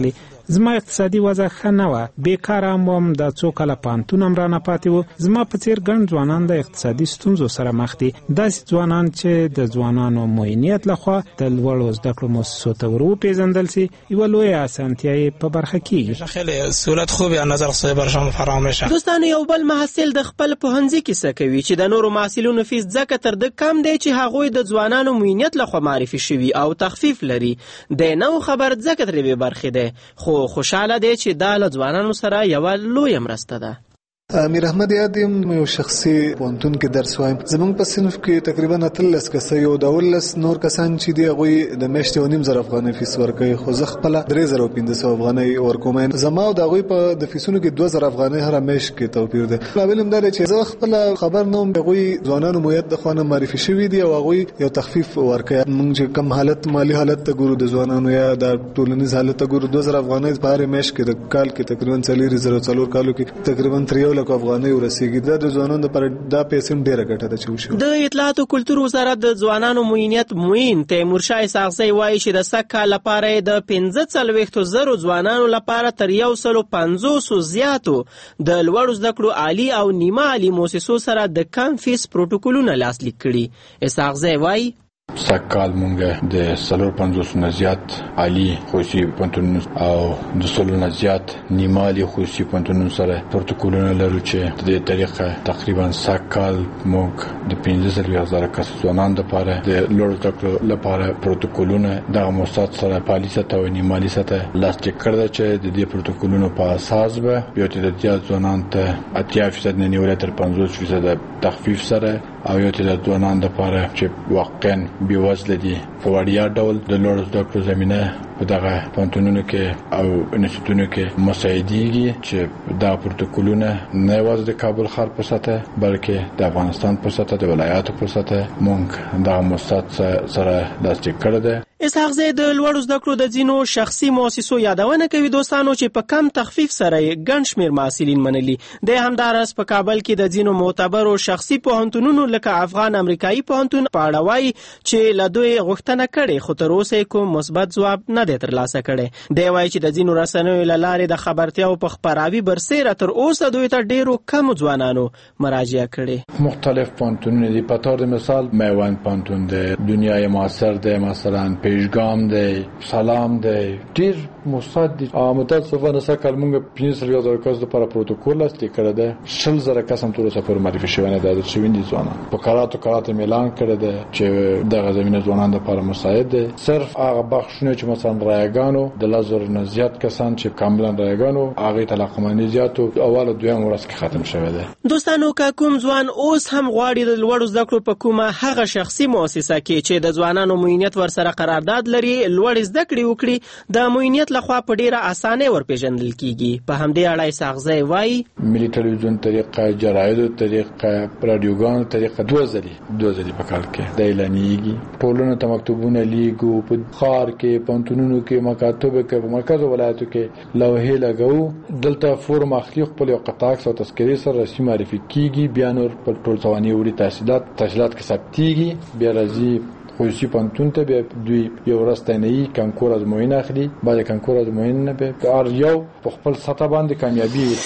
زما اقتصادي وضع ښه نه وه، بیکاره هم وم، د څو کاله پوهنتون هم رانه پاتې و. زما په څېر ګڼ ځوانان د اقتصادي ستونزو سره مخ دي. داسې ځوانان چې د ځوانانو معینیت لخوا د لوړو زده کړو مؤسسو ته ور وپېژندل سي، یوه لویه اسانتیا یې په برخه کېږي. خیلی صورت خوبی از نظر خصوصی برشان فراهم میشه. دوستانو، یو بل محصل د خپل پوهنځي کیسه کوي چې د نورو محصلینو فیس ځکه تر د کم دی چې هغوی د ځوانانو معینیت لخوا معرفي شوي او تخفیف لري. د نو خبر ځکه ترې بې برخې دی، خو خوشحاله دی چې دا له ځوانانو سره یوه لویه مرسته ده. امیر احمد یادیم یو شخصي پوهنتون کې درس وایم. زمونږ په صنف کې تقریبا اتلس کسه یو دولس نور کسان چې دی هغوی د میاشتې او نیم زره افغانۍ فیس ورکوي، خو زه خپله درې زره او پنځه سوه افغانۍ ورکوم. زما او د هغوی په د فیسونو کې دوه زره افغانۍ هره میاشت کې توپیر دی. لامل هم دا دی چې زه خپله خبر نه وم، هغوی ځوانانو معیت د خوا نه معرفي شوي دي او هغوی یو تخفیف ورکوي. موږ چې کم حالت مالي حالت ته ګورو د ځوانانو یا د ټولنیز حالت ته ګورو، دوه زره افغانۍ په هرې میاشت کې د کال کې تقریبا څلور زره څلور کالو کې تقریبا تر یو لک افغانۍ ورسیږي. دا د ځوانانو لپاره دا پیسې هم ډېره ګټه ده چې وشي. د اطلاعات او کلتور وزارت د ځوانانو معینیت معین تیمورشاه اسحاقزی وایي چې د سږ کال لپاره د پنځه څلوېښتو زرو ځوانانو لپاره تر یو سلو پنځوسو زیاتو د لوړو زده کړو عالي او نیمه عالي مؤسسو سره د کم فیس پروتوکولونه لاسلیک کړي. اسحاقزی وایي سږ کال مونږ د څلور پنځوسو نه زیات عالي خصوصي پوهنتونونو او د سلو نه زیات نیمه عالي خصوصي پوهنتونونو سره پروتوکولونه لرو چې د دې طریقه تقریبا سږ کال مونږ د پنځه څلوېښت زره کسو ځوانانو لپاره د لوړو زده کړو لپاره پروتوکولونه دغه مؤسسات سره په عالي سطح او نیمه عالي سطح لاسلیک کړی ده چې د دې پروتوکولونو په اساس به یو تعداد ځوانانو ته اتیا فیصد نه نیولې تر پنځوس فیصد تخفیف سره او یو تعداد ځوانان لپاره چې واقعا بېوزله دي په وړیا ډول د لوړو زده کړو زمینه په دغه پوهنتونونو کې او انسټیټونو کې مساعدېږي چې دا پروتوکولونه نه یوازې د کابل ښار په سطح بلکې د افغانستان په سطح د ولایاتو په سطح موږ دغه مؤسسات سره لاسلیک کړی دی. اسحاقزی د لوړو زده کړو د ځینو شخصي مؤسسو یادونه کوي دوستانو چې په کم تخفیف سره یې ګڼ شمېر محصلین منلي. د همداراز په کابل کې د ځینو معتبرو شخصي پوهنتونونو لکه افغان امریکایي پوهنتون په اړه وایي چې له دوی غوښتنه کړې خو تر اوسه یې کوم مثبت ځواب نه دی ترلاسه کړی. دی وایي چې د ځینو رسنیو له لارې د خبرتیاو په خپراوي برسېره تر اوسه دوی ته ډېرو کمو ځوانانو مراجعه کړې. مختلف پوهنتونونه دي، په طور مثال میوند پوهنتون دی، دنیای معاصر دی، مثلا پیشگام دی، سلام دی، ډیر مؤسسات دي. متاسفانه سږ کال موږ پنځه سوه زره کسو لپاره پروتوکول لاسلیک کړی دی. شل زره کس هم تر اوسه پورې معرفي شوي نه دي شوي دي ځوانان. په کراتو کراتو اعلان کړی دی چې دغه زمینه ځوانان لپاره مساعد دی. صرف هغه بخشونه چې مثلا رایګانو د لس زرو نه زیات کسان چې کاملا رایګانو هغې ته علاقمندي زیات و اول دویم ورځ کې ختم شوی دی. دوستانو، که کوم ځوان اوس هم غواړي د لوړو زده کړو په کومه هغه شخصي مؤسسه کې چې د ځوانانو معینیت ورسره قرارداد لري لوړ زده کړې وکړي، د معینیت لخوا په ډیره اسانه ورپېژندل کیږي. په همدې اړه اسحاقزی وایي ملي ټلویزیون طریقه، جرایدو طریقه، رادیوګانو طریقه دوه ځلې دوه ځلې په کال کې د اعلانېږي. پولونو ته مکتوبونه لیږو، په ښار کې پوهنتونونو کې مکاتبو کې په مرکز ولایتو کې لوحې لګوو. دلته فورم اخلي، خپل یو قطعه عکس او تذکرې سره رسمي معرفي کیږي. بیا نور په ټول ثواني وړي تحصیلات تحصیلات کې ثبتېږي. بیا راځي خصوصي پوهنتون ته، بیا دوی یو ورځ تعینوي، کنکور ازموینه اخلي. بعد کنکور ازموینه به هر یو په خپل سطح باندې کامیابي وي.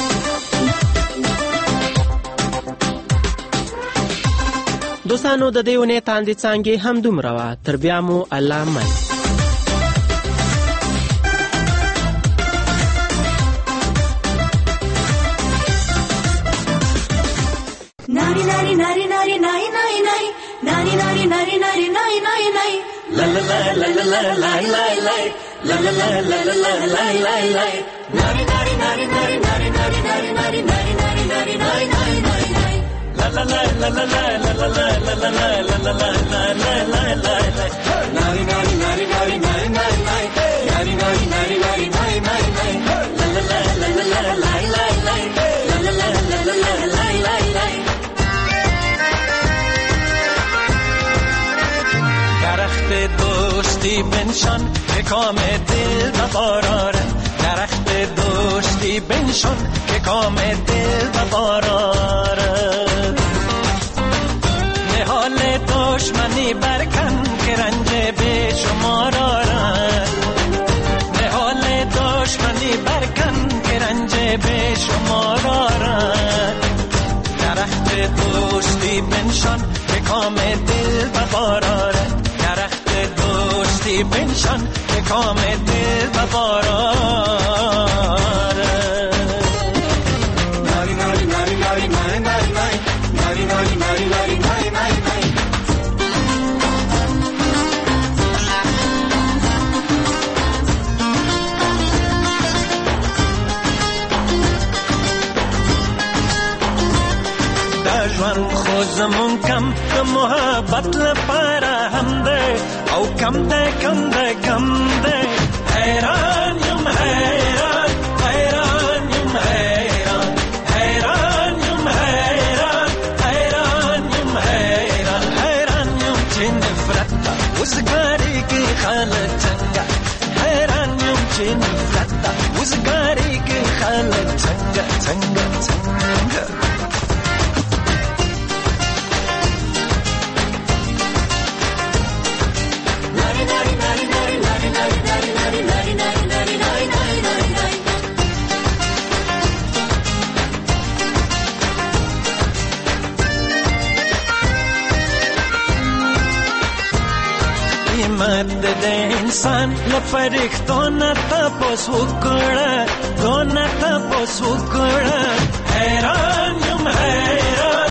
دوستانو، د دې ونې تاندې څانګې هم دومره وه. تر بیا مو الله من. Nari nari nari nari nari nari nari nari nari nari nari nari nari nari la la la la la la la la la la la la la la la la la la nari nari nari nari nari nari nari nari nari nari nari nari nari nari la la la la la la la la la la la la la la la la la la la nari nari nari nari nari nari nari nari nari nari nari nari nari la la la la la la la la la la la la la la la la la la درخت دوستی بنشان که کام دل بباراره درخت دوستی بنشان که کام دل بباراره نهال دشمنی برکن که رنج به شما داره نهال دشمنی دوستی بنشان به کام دل بباراره درخت دوستی بنشان به کام دل بباراره ناری ناری ناری ناری ناری ناری ناری ناری ناری ناری ناری ناری ژوند خو زمون کم د محبت لپاره هم ده او کم ده کم ده کم ده حیران یم حیران حیران یم حیران حیران یم حیران حیران یم حیران حیران یم چې نفرت ته وزګاري کې خلک څنګه حیران یم چې نفرت ته وزګاري کې خلک څنګه څنګه څنګه قیمت د انسان لفرښتو نه تاسو وکړه دونه تاسو وکړه حیران یم حیران